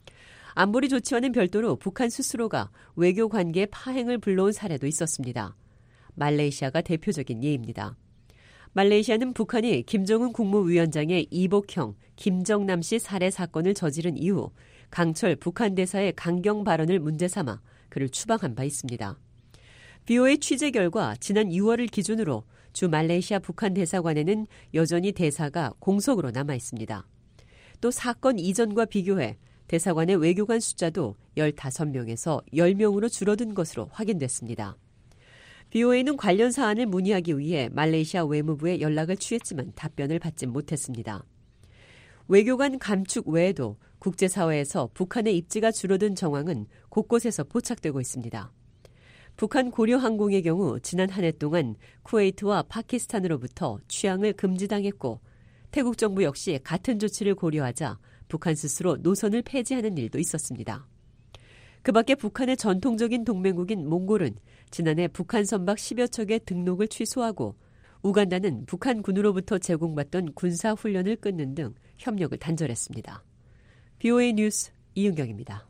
안보리 조치와는 별도로 북한 스스로가 외교 관계의 파행을 불러온 사례도 있었습니다. 말레이시아가 대표적인 예입니다. 말레이시아는 북한이 김정은 국무위원장의 이복형 김정남 씨 살해 사건을 저지른 이후 강철 북한 대사의 강경 발언을 문제 삼아 그를 추방한 바 있습니다. 비오에이 취재 결과 지난 유월을 기준으로 주 말레이시아 북한 대사관에는 여전히 대사가 공석으로 남아 있습니다. 또 사건 이전과 비교해 대사관의 외교관 숫자도 열다섯 명에서 열 명으로 줄어든 것으로 확인됐습니다. 비오에이는 관련 사안을 문의하기 위해 말레이시아 외무부에 연락을 취했지만 답변을 받지 못했습니다. 외교관 감축 외에도 국제사회에서 북한의 입지가 줄어든 정황은 곳곳에서 포착되고 있습니다. 북한 고려항공의 경우 지난 한 해 동안 쿠웨이트와 파키스탄으로부터 취항을 금지당했고 태국 정부 역시 같은 조치를 고려하자 북한 스스로 노선을 폐지하는 일도 있었습니다. 그 밖에 북한의 전통적인 동맹국인 몽골은 지난해 북한 선박 십여 척의 등록을 취소하고 우간다는 북한군으로부터 제공받던 군사훈련을 끊는 등 협력을 단절했습니다. 비오에이 뉴스 이은경입니다.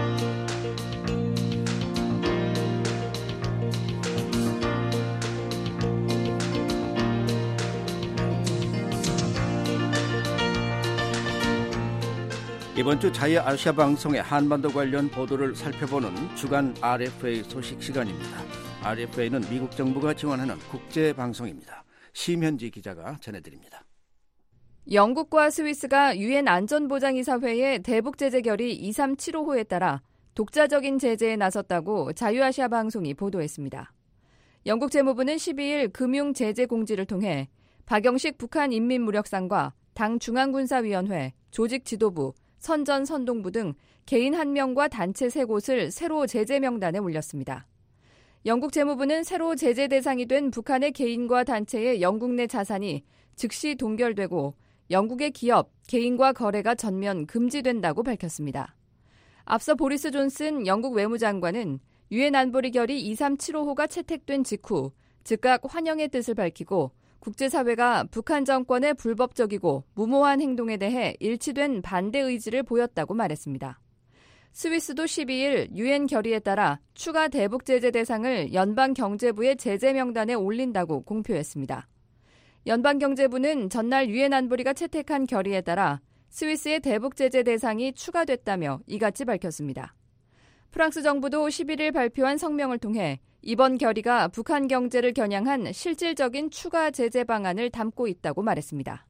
이번 주 자유아시아 방송의 한반도 관련 보도를 살펴보는 주간 알에프에이 소식 시간입니다. 알에프에이는 미국 정부가 지원하는 국제 방송입니다. 심현지 기자가 전해드립니다. 영국과 스위스가 유엔 안전보장이사회의 대북 제재 결의 이삼칠오 호에 따라 독자적인 제재에 나섰다고 자유아시아 방송이 보도했습니다. 영국 재무부는 십이일 금융 제재 공지를 통해 박영식 북한 인민무력상과 당 중앙군사위원회, 조직 지도부, 선전 선동부 등 개인 한 명과 단체 세 곳을 새로 제재 명단에 올렸습니다. 영국 재무부는 새로 제재 대상이 된 북한의 개인과 단체의 영국 내 자산이 즉시 동결되고 영국의 기업, 개인과 거래가 전면 금지된다고 밝혔습니다. 앞서 보리스 존슨 영국 외무장관은 유엔 안보리 결의 이삼칠오 호가 채택된 직후 즉각 환영의 뜻을 밝히고 국제사회가 북한 정권의 불법적이고 무모한 행동에 대해 일치된 반대 의지를 보였다고 말했습니다. 스위스도 십이일 유엔 결의에 따라 추가 대북 제재 대상을 연방경제부의 제재 명단에 올린다고 공표했습니다. 연방경제부는 전날 유엔 안보리가 채택한 결의에 따라 스위스의 대북 제재 대상이 추가됐다며 이같이 밝혔습니다. 프랑스 정부도 십일일 발표한 성명을 통해 이번 결의가 북한 경제를 겨냥한 실질적인 추가 제재 방안을 담고 있다고 말했습니다.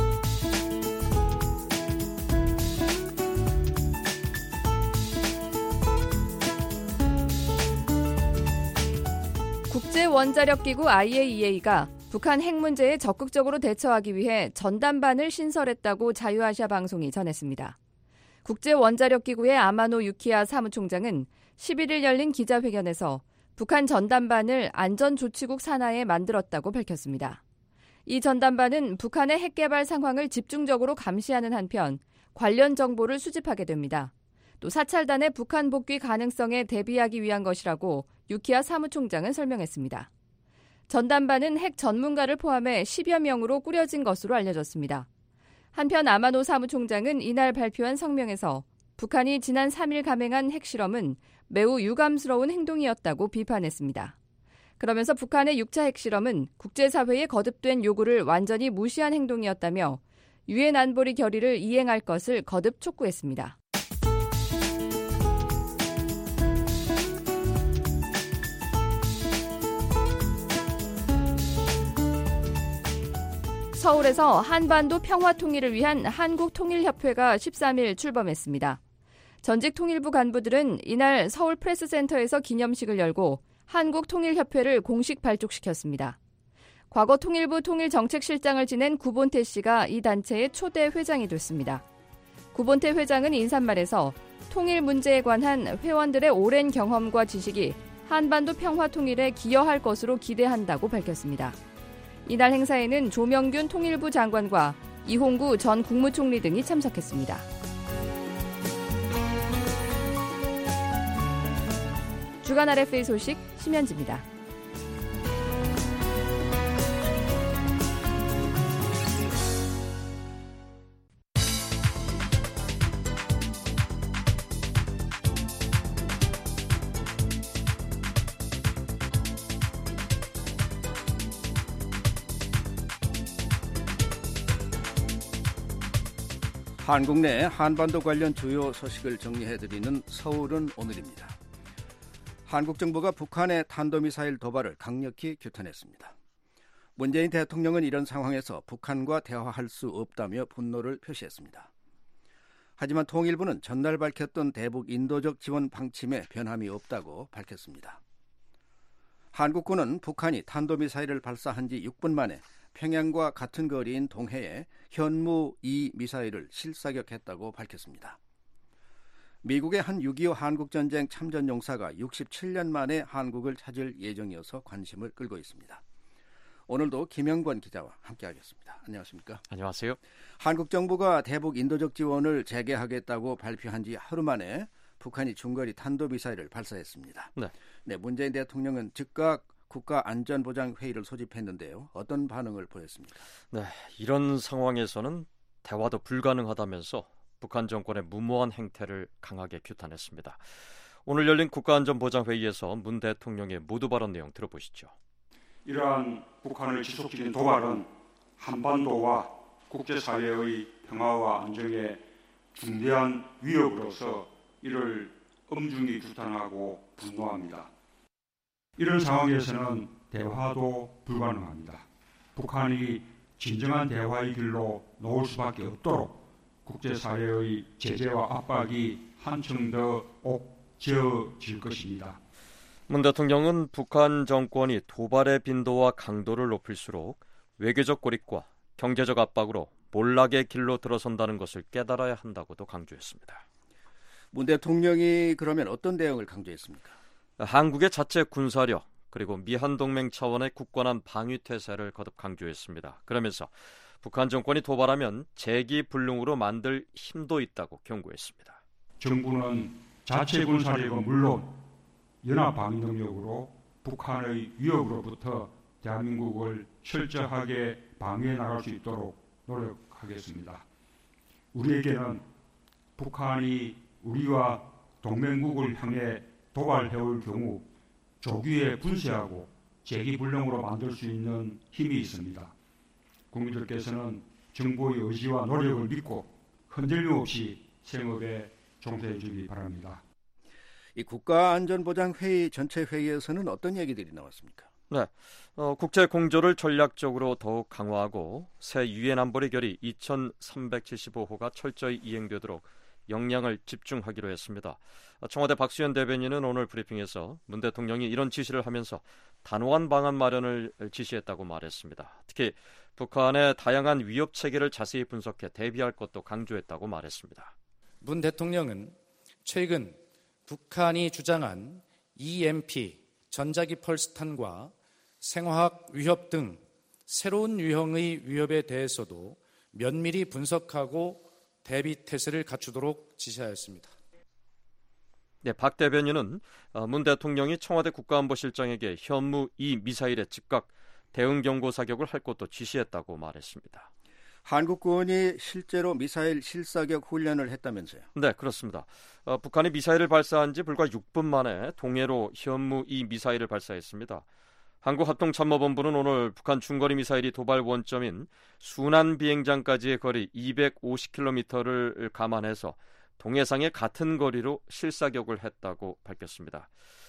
국제원자력기구 아이에이이에이가 북한 핵 문제에 적극적으로 대처하기 위해 전담반을 신설했다고 자유아시아 방송이 전했습니다. 국제원자력기구의 아마노 유키야 사무총장은 십일일 열린 기자회견에서 북한 전담반을 안전조치국 산하에 만들었다고 밝혔습니다. 이 전담반은 북한의 핵 개발 상황을 집중적으로 감시하는 한편 관련 정보를 수집하게 됩니다. 또 사찰단의 북한 복귀 가능성에 대비하기 위한 것이라고 유키야 사무총장은 설명했습니다. 전담반은 핵 전문가를 포함해 십여 명으로 꾸려진 것으로 알려졌습니다. 한편 아마노 사무총장은 이날 발표한 성명에서 북한이 지난 삼일 감행한 핵실험은 매우 유감스러운 행동이었다고 비판했습니다. 그러면서 북한의 육 차 핵실험은 국제사회의 거듭된 요구를 완전히 무시한 행동이었다며 유엔 안보리 결의를 이행할 것을 거듭 촉구했습니다. 서울에서 한반도 평화 통일을 위한 한국통일협회가 십삼일 출범했습니다. 전직 통일부 간부들은 이날 서울 프레스센터에서 기념식을 열고 한국통일협회를 공식 발족시켰습니다. 과거 통일부 통일정책실장을 지낸 구본태 씨가 이 단체의 초대 회장이 됐습니다. 구본태 회장은 인사말에서 통일 문제에 관한 회원들의 오랜 경험과 지식이 한반도 평화 통일에 기여할 것으로 기대한다고 밝혔습니다. 이날 행사에는 조명균 통일부 장관과 이홍구 전 국무총리 등이 참석했습니다. 주간 알에프에이 소식 심현지입니다. 한국 내 한반도 관련 주요 소식을 정리해드리는 서울은 오늘입니다. 한국 정부가 북한의 탄도미사일 도발을 강력히 규탄했습니다. 문재인 대통령은 이런 상황에서 북한과 대화할 수 없다며 분노를 표시했습니다. 하지만 통일부는 전날 밝혔던 대북 인도적 지원 방침에 변함이 없다고 밝혔습니다. 한국군은 북한이 탄도미사일을 발사한 지 육 분 만에 평양과 같은 거리인 동해에 현무 이 미사일을 실사격했다고 밝혔습니다. 미국의 한 육이오 한국전쟁 참전 용사가 육십칠 년 만에 한국을 찾을 예정이어서 관심을 끌고 있습니다. 오늘도 김영권 기자와 함께하겠습니다. 안녕하십니까? 안녕하세요. 한국 정부가 대북 인도적 지원을 재개하겠다고 발표한 지 하루 만에 북한이 중거리 탄도미사일을 발사했습니다. 네. 네, 문재인 대통령은 즉각 국가안전보장회의를 소집했는데요. 어떤 반응을 보였습니까? 네, 이런 상황에서는 대화도 불가능하다면서 북한 정권의 무모한 행태를 강하게 규탄했습니다. 오늘 열린 국가안전보장회의에서 문 대통령의 모두 발언 내용 들어보시죠. 이러한 북한의 지속적인 도발은 한반도와 국제사회의 평화와 안정에 중대한 위협으로서 이를 엄중히 규탄하고 분노합니다. 이런 상황에서는 대화도 불가능합니다. 북한이 진정한 대화의 길로 놓을 수밖에 없도록 국제사회의 제재와 압박이 한층 더 옥죄어질 것입니다. 문 대통령은 북한 정권이 도발의 빈도와 강도를 높일수록 외교적 고립과 경제적 압박으로 몰락의 길로 들어선다는 것을 깨달아야 한다고도 강조했습니다. 문 대통령이 그러면 어떤 대응을 강조했습니까? 한국의 자체 군사력 그리고 미한 동맹 차원의 굳건한 방위 태세를 거듭 강조했습니다. 그러면서 북한 정권이 도발하면 재기불능으로 만들 힘도 있다고 경고했습니다. 정부는 자체 군사력은 물론 연합 방위 능력으로 북한의 위협으로부터 대한민국을 철저하게 방위해 나갈 수 있도록 노력하겠습니다. 우리에게는 북한이 우리와 동맹국을 향해 도발해올 경우 조기에 분쇄하고 재기불능으로 만들 수 있는 힘이 있습니다. 국민들께서는 정부의 의지와 노력을 믿고 흔들림 없이 생업에 종사해 주기 바랍니다. 이 국가안전보장회의 전체 회의에서는 어떤 얘기들이 나왔습니까? 네, 어, 국제 공조를 전략적으로 더욱 강화하고 새 유엔 안보리 결의 이천삼백칠십오 호가 철저히 이행되도록 역량을 집중하기로 했습니다. 청와대 박수현 대변인은 오늘 브리핑에서 문 대통령이 이런 지시를 하면서 단호한 방안 마련을 지시했다고 말했습니다. 특히 북한의 다양한 위협 체계를 자세히 분석해 대비할 것도 강조했다고 말했습니다. 문 대통령은 최근 북한이 주장한 이엠피, 전자기 펄스탄과 생화학 위협 등 새로운 유형의 위협에 대해서도 면밀히 분석하고 대비 태세를 갖추도록 지시하였습니다. 네, 박 대변인은 문 대통령이 청와대 국가안보실장에게 현무 이 미사일에 즉각 대응 경고 사격을 할 것도 지시했다고 말했습니다. 한국군이 실제로 미사일 실사격 훈련을 했다면서요? 네, 그렇습니다. 어, 북한이 미사일을 발사한 지 불과 육 분 만에 동해로 현무 이 미사일을 발사했습니다. 한국합동참모본부는 오늘 북한 중거리 미사일이 도발 원점인 순안 비행장까지의 거리 이백오십 킬로미터를 감안해서 동해상의 같은 거리로 실사격을 했다고 밝혔습니다.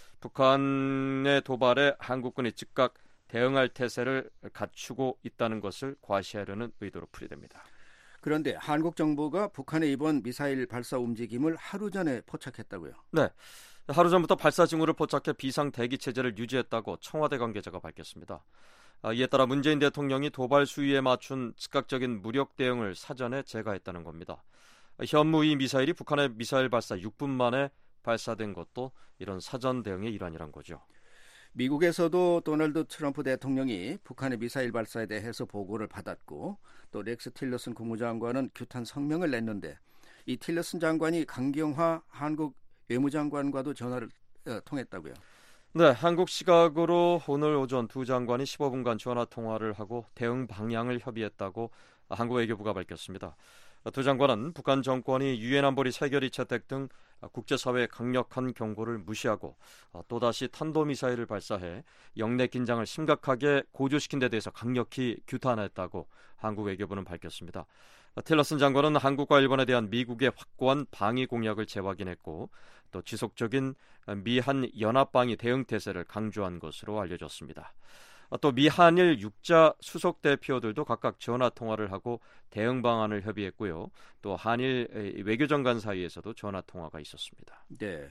북한의 도발에 한국군이 즉각 대응할 태세를 갖추고 있다는 것을 과시하려는 의도로 풀이됩니다. 그런데 한국 정부가 북한의 이번 미사일 발사 움직임을 하루 전에 포착했다고요? 네. 하루 전부터 발사 징후를 포착해 비상 대기 체제를 유지했다고 청와대 관계자가 밝혔습니다. 이에 따라 문재인 대통령이 도발 수위에 맞춘 즉각적인 무력 대응을 사전에 제거했다는 겁니다. 현무 이 미사일이 북한의 미사일 발사 육 분 만에 발사된 것도 이런 사전 대응의 일환이란 거죠. 미국에서도 도널드 트럼프 대통령이 북한의 미사일 발사에 대해서 보고를 받았고 또 렉스 틸러슨 국무장관은 규탄 성명을 냈는데 이 틸러슨 장관이 강경화 한국 외무장관과도 전화를 어, 통했다고요? 네, 한국 시각으로 오늘 오전 두 장관이 십오 분간 전화 통화를 하고 대응 방향을 협의했다고 한국 외교부가 밝혔습니다. 두 장관은 북한 정권이 유엔 안보리 세결의 채택 등 국제사회의 강력한 경고를 무시하고 또다시 탄도미사일을 발사해 영내 긴장을 심각하게 고조시킨 데 대해서 강력히 규탄했다고 한국 외교부는 밝혔습니다. 틸러슨 장관은 한국과 일본에 대한 미국의 확고한 방위 공약을 재확인했고 또 지속적인 미한 연합방위 대응 태세를 강조한 것으로 알려졌습니다. 또 미한일 육자 수석 대표들도 각각 전화 통화를 하고 대응 방안을 협의했고요. 또 한일 외교장관 사이에서도 전화 통화가 있었습니다. 네,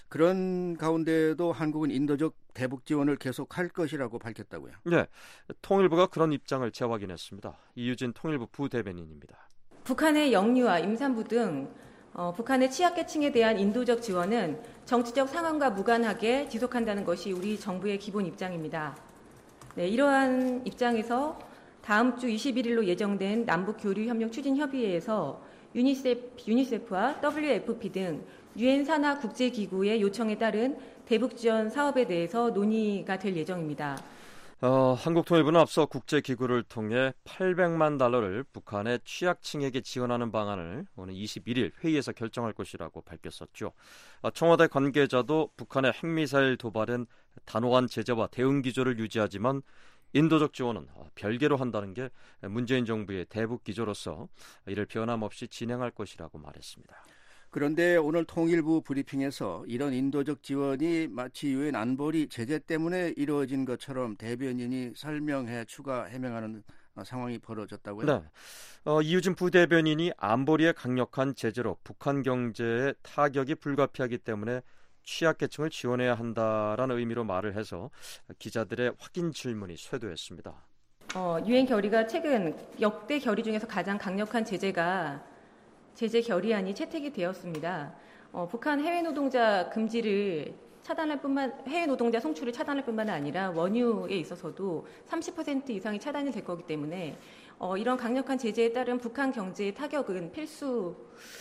그런 가운데도 한국은 인도적 대북 지원을 계속할 것이라고 밝혔다고요. 네, 통일부가 그런 입장을 재확인했습니다. 이유진 통일부 부대변인입니다. 북한의 영유아, 임산부 등 어, 북한의 취약계층에 대한 인도적 지원은 정치적 상황과 무관하게 지속한다는 것이 우리 정부의 기본 입장입니다. 네, 이러한 입장에서 다음 주 이십일일로 예정된 남북교류협력 추진협의회에서 유니세프, 유니세프와 더블유에프피 등 유엔 산하 국제기구의 요청에 따른 대북 지원 사업에 대해서 논의가 될 예정입니다. 어, 한국통일부는 앞서 국제기구를 통해 팔백만 달러를 북한의 취약층에게 지원하는 방안을 오늘 이십일일 회의에서 결정할 것이라고 밝혔었죠. 어, 청와대 관계자도 북한의 핵미사일 도발엔 단호한 제재와 대응 기조를 유지하지만 인도적 지원은 별개로 한다는 게 문재인 정부의 대북 기조로서 이를 변함없이 진행할 것이라고 말했습니다. 그런데 오늘 통일부 브리핑에서 이런 인도적 지원이 마치 유엔 안보리 제재 때문에 이루어진 것처럼 대변인이 설명해 추가 해명하는 상황이 벌어졌다고요? 네. 어, 이유진 부대변인이 안보리의 강력한 제재로 북한 경제에 타격이 불가피하기 때문에 취약계층을 지원해야 한다라는 의미로 말을 해서 기자들의 확인 질문이 쇄도했습니다. 어, 유엔 결의가 최근 역대 결의 중에서 가장 강력한 제재가 제재 결의안이 채택이 되었습니다. 어, 북한 해외 노동자 금지를 차단할 뿐만 해외 노동자 송출을 차단할 뿐만 아니라 원유에 있어서도 삼십 퍼센트 이상이 차단이 될 거기 때문에 어, 이런 강력한 제재에 따른 북한 경제의 타격은 필수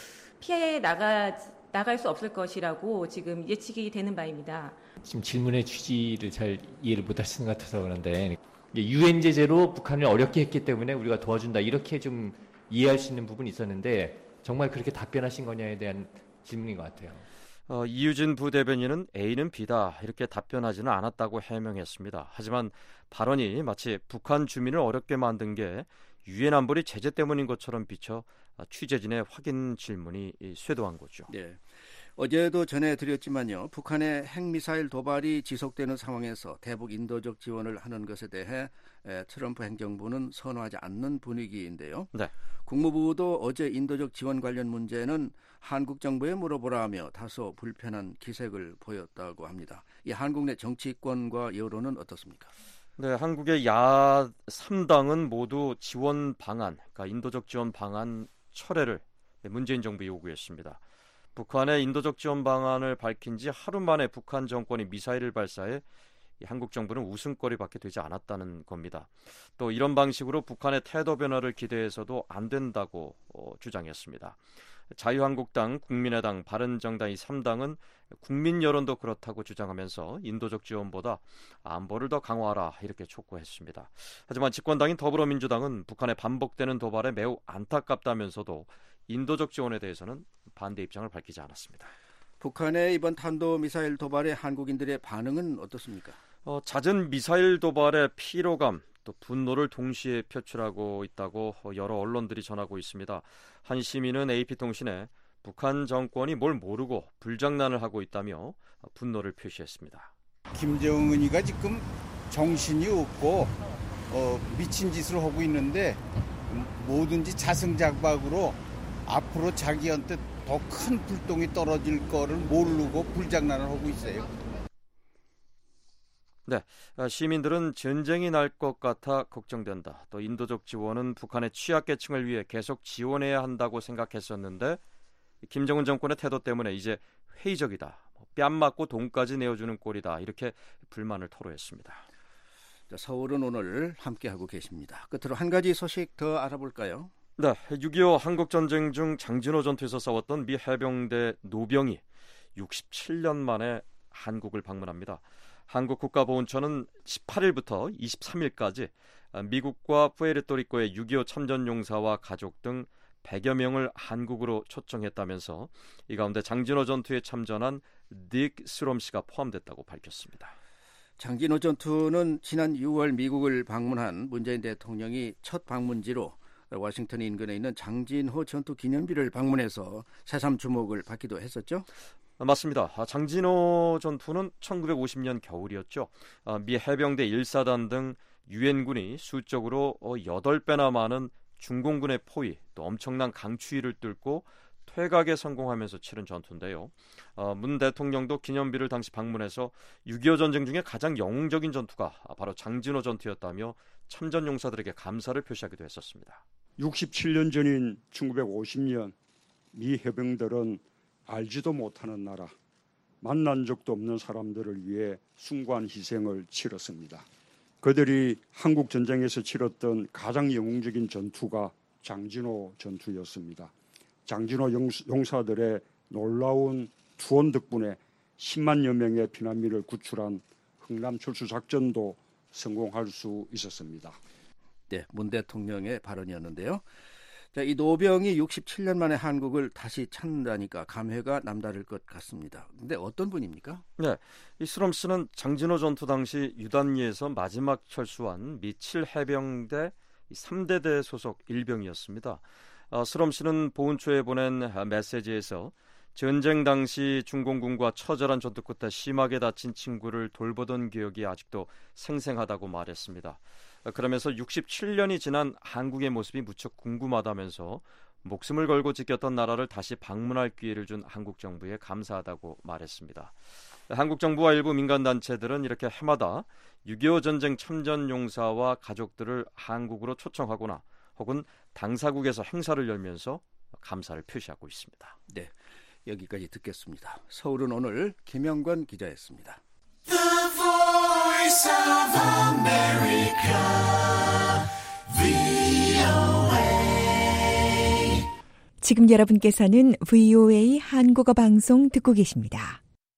피해 나가 나갈 수 없을 것이라고 지금 예측이 되는 바입니다. 지금 질문의 취지를 잘 이해를 못하시는 것 같아서 그런데 유엔 제재로 북한을 어렵게 했기 때문에 우리가 도와준다 이렇게 좀 이해할 수 있는 부분이 있었는데 정말 그렇게 답변하신 거냐에 대한 질문인 것 같아요. 어, 이유진 부대변인은 A는 B다 이렇게 답변하지는 않았다고 해명했습니다. 하지만 발언이 마치 북한 주민을 어렵게 만든 게 유엔 안보리 제재 때문인 것처럼 비춰 취재진의 확인 질문이 쇄도한 거죠. 네. 어제도 전해드렸지만요. 북한의 핵미사일 도발이 지속되는 상황에서 대북 인도적 지원을 하는 것에 대해 트럼프 행정부는 선호하지 않는 분위기인데요. 네. 국무부도 어제 인도적 지원 관련 문제는 한국 정부에 물어보라며 다소 불편한 기색을 보였다고 합니다. 이 한국 내 정치권과 여론은 어떻습니까? 네, 한국의 야 삼 당은 모두 지원 방안, 그러니까 인도적 지원 방안 철회를 문재인 정부에 요구했습니다. 북한의 인도적 지원 방안을 밝힌 지 하루 만에 북한 정권이 미사일을 발사해 한국 정부는 웃음거리밖에 되지 않았다는 겁니다. 또 이런 방식으로 북한의 태도 변화를 기대해서도 안 된다고 어, 주장했습니다. 자유한국당, 국민의당, 바른정당 이 삼 당은 국민 여론도 그렇다고 주장하면서 인도적 지원보다 안보를 더 강화하라 이렇게 촉구했습니다. 하지만 집권당인 더불어민주당은 북한의 반복되는 도발에 매우 안타깝다면서도 인도적 지원에 대해서는 반대 입장을 밝히지 않았습니다. 북한의 이번 탄도미사일 도발에 한국인들의 반응은 어떻습니까? 어, 잦은 미사일 도발의 피로감, 또 분노를 동시에 표출하고 있다고 여러 언론들이 전하고 있습니다. 한 시민은 에이피통신에 북한 정권이 뭘 모르고 불장난을 하고 있다며 분노를 표시했습니다. 김정은이가 지금 정신이 없고 어, 미친 짓을 하고 있는데 뭐든지 자승자박으로 앞으로 자기한테 더 큰 불똥이 떨어질 거를 모르고 불장난을 하고 있어요. 네, 시민들은 전쟁이 날 것 같아 걱정된다. 또 인도적 지원은 북한의 취약계층을 위해 계속 지원해야 한다고 생각했었는데 김정은 정권의 태도 때문에 이제 회의적이다. 뺨 맞고 돈까지 내어주는 꼴이다. 이렇게 불만을 토로했습니다. 자, 서울은 오늘 함께하고 계십니다. 끝으로 한 가지 소식 더 알아볼까요? 네, 육이오 한국전쟁 중 장진호 전투에서 싸웠던 미 해병대 노병이 육십칠 년 만에 한국을 방문합니다. 한국 국가보훈처는 십팔일부터 이십삼일까지 미국과 푸에르토리코의 육이오 참전용사와 가족 등 백여 명을 한국으로 초청했다면서 이 가운데 장진호 전투에 참전한 딕 스롬 씨가 포함됐다고 밝혔습니다. 장진호 전투는 지난 유월 미국을 방문한 문재인 대통령이 첫 방문지로 워싱턴 인근에 있는 장진호 전투 기념비를 방문해서 새삼 주목을 받기도 했었죠. 맞습니다. 장진호 전투는 천구백오십 년 겨울이었죠. 미 해병대 일 사단 등 유엔군이 수적으로 여덟 배나 많은 중공군의 포위, 또 엄청난 강추위를 뚫고 퇴각에 성공하면서 치른 전투인데요. 어, 문 대통령도 기념비를 당시 방문해서 육이오 전쟁 중에 가장 영웅적인 전투가 바로 장진호 전투였다며 참전 용사들에게 감사를 표시하기도 했었습니다. 육십칠 년 전인 천구백오십 년 미 해병들은 알지도 못하는 나라, 만난 적도 없는 사람들을 위해 숭고한 희생을 치렀습니다. 그들이 한국 전쟁에서 치렀던 가장 영웅적인 전투가 장진호 전투였습니다. 장진호 용사들의 놀라운 투혼 덕분에 십만여 명의 피난민을 구출한 흥남 철수 작전도 성공할 수 있었습니다. 네, 문 대통령의 발언이었는데요. 자, 이 노병이 육십칠 년 만에 한국을 다시 찾는다니까 감회가 남다를 것 같습니다. 근데 어떤 분입니까? 네, 이 수럼 씨는 장진호 전투 당시 유단리에서 마지막 철수한 미 칠 해병대 삼 대대 소속 일병이었습니다. 어, 수럼 씨는 보훈초에 보낸 메시지에서 전쟁 당시 중공군과 처절한 전투 끝에 심하게 다친 친구를 돌보던 기억이 아직도 생생하다고 말했습니다. 그러면서 육십칠 년이 지난 한국의 모습이 무척 궁금하다면서 목숨을 걸고 지켰던 나라를 다시 방문할 기회를 준 한국 정부에 감사하다고 말했습니다. 한국 정부와 일부 민간단체들은 이렇게 해마다 육이오 전쟁 참전 용사와 가족들을 한국으로 초청하거나 혹은 당사국에서 행사를 열면서 감사를 표시하고 있습니다. 네, 여기까지 듣겠습니다. 서울은 오늘 김영관 기자였습니다. The Voice of America, 브이오에이. 지금 여러분께서는 브이오에이 한국어 방송 듣고 계십니다.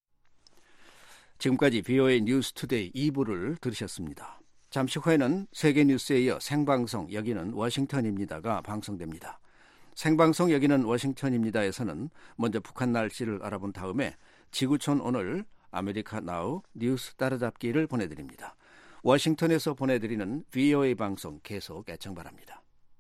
지금까지 브이오에이 뉴스 투데이 이 부를 들으셨습니다. 잠시 후에는 세계 뉴스에 이어 생방송 여기는 워싱턴입니다가 방송됩니다. 생방송 여기는 워싱턴입니다에서는 먼저 북한 날씨를 알아본 다음에 지구촌 오늘 아메리카 나우 뉴스 따라잡기를 보내드립니다. 워싱턴에서 보내드리는 브이오에이 방송 계속 애청 바랍니다.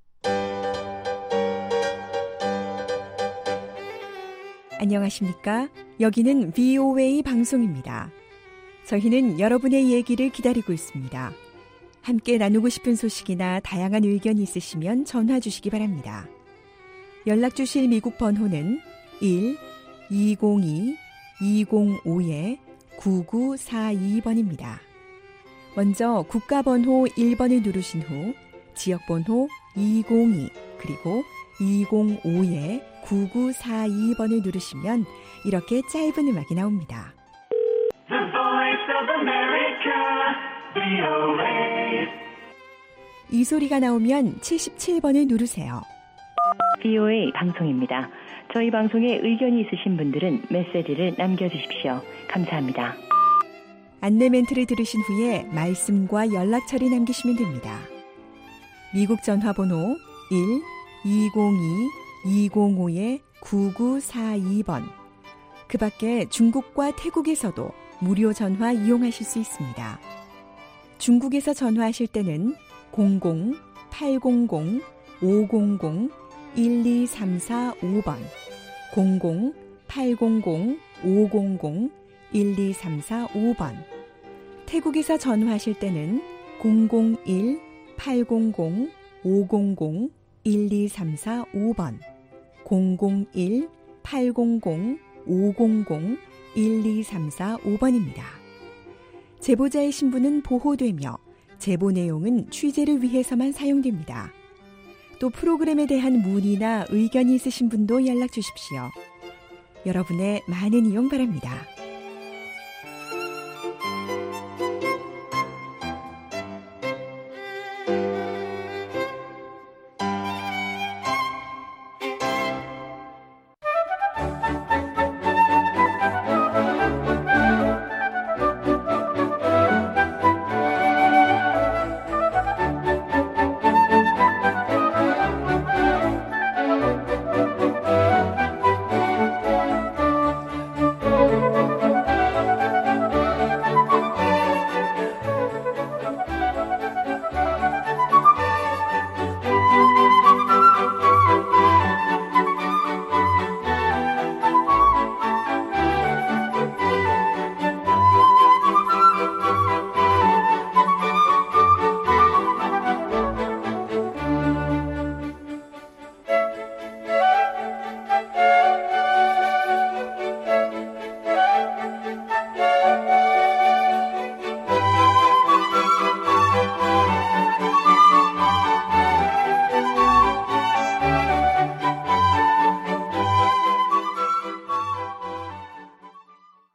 안녕하십니까? 여기는 브이오에이 방송입니다. 저희는 여러분의 얘기를 기다리고 있습니다. 함께 나누고 싶은 소식이나 다양한 의견이 있으시면 전화 주시기 바랍니다. 연락 주실 미국 번호는 일 이공이 이공오 구구사이 번입니다. 먼저 국가번호 일 번을 누르신 후 지역번호 이공이 그리고 이공오 구구사이 번을 누르시면 이렇게 짧은 음악이 나옵니다. The Voice of America, 브이오에이. 이 소리가 나오면 칠십칠 번을 누르세요. 브이오에이 방송입니다. 저희 방송에 의견이 있으신 분들은 메시지를 남겨주십시오. 감사합니다. 안내 멘트를 들으신 후에 말씀과 연락처를 남기시면 됩니다. 미국 전화번호 일 이공이 이공오 구구사이 번. 그 밖에 중국과 태국에서도 무료 전화 이용하실 수 있습니다. 중국에서 전화하실 때는 공공 팔공공 오공공 일이삼사오 번, 공공 팔공공 오공공 일이삼사오 번. 태국에서 전화하실 때는 공공일 팔공공 오공공 일이삼사오 번, 공공일 팔공공 오공공 일이삼사오 번입니다. 제보자의 신분은 보호되며 제보 내용은 취재를 위해서만 사용됩니다. 또 프로그램에 대한 문의나 의견이 있으신 분도 연락 주십시오. 여러분의 많은 이용 바랍니다.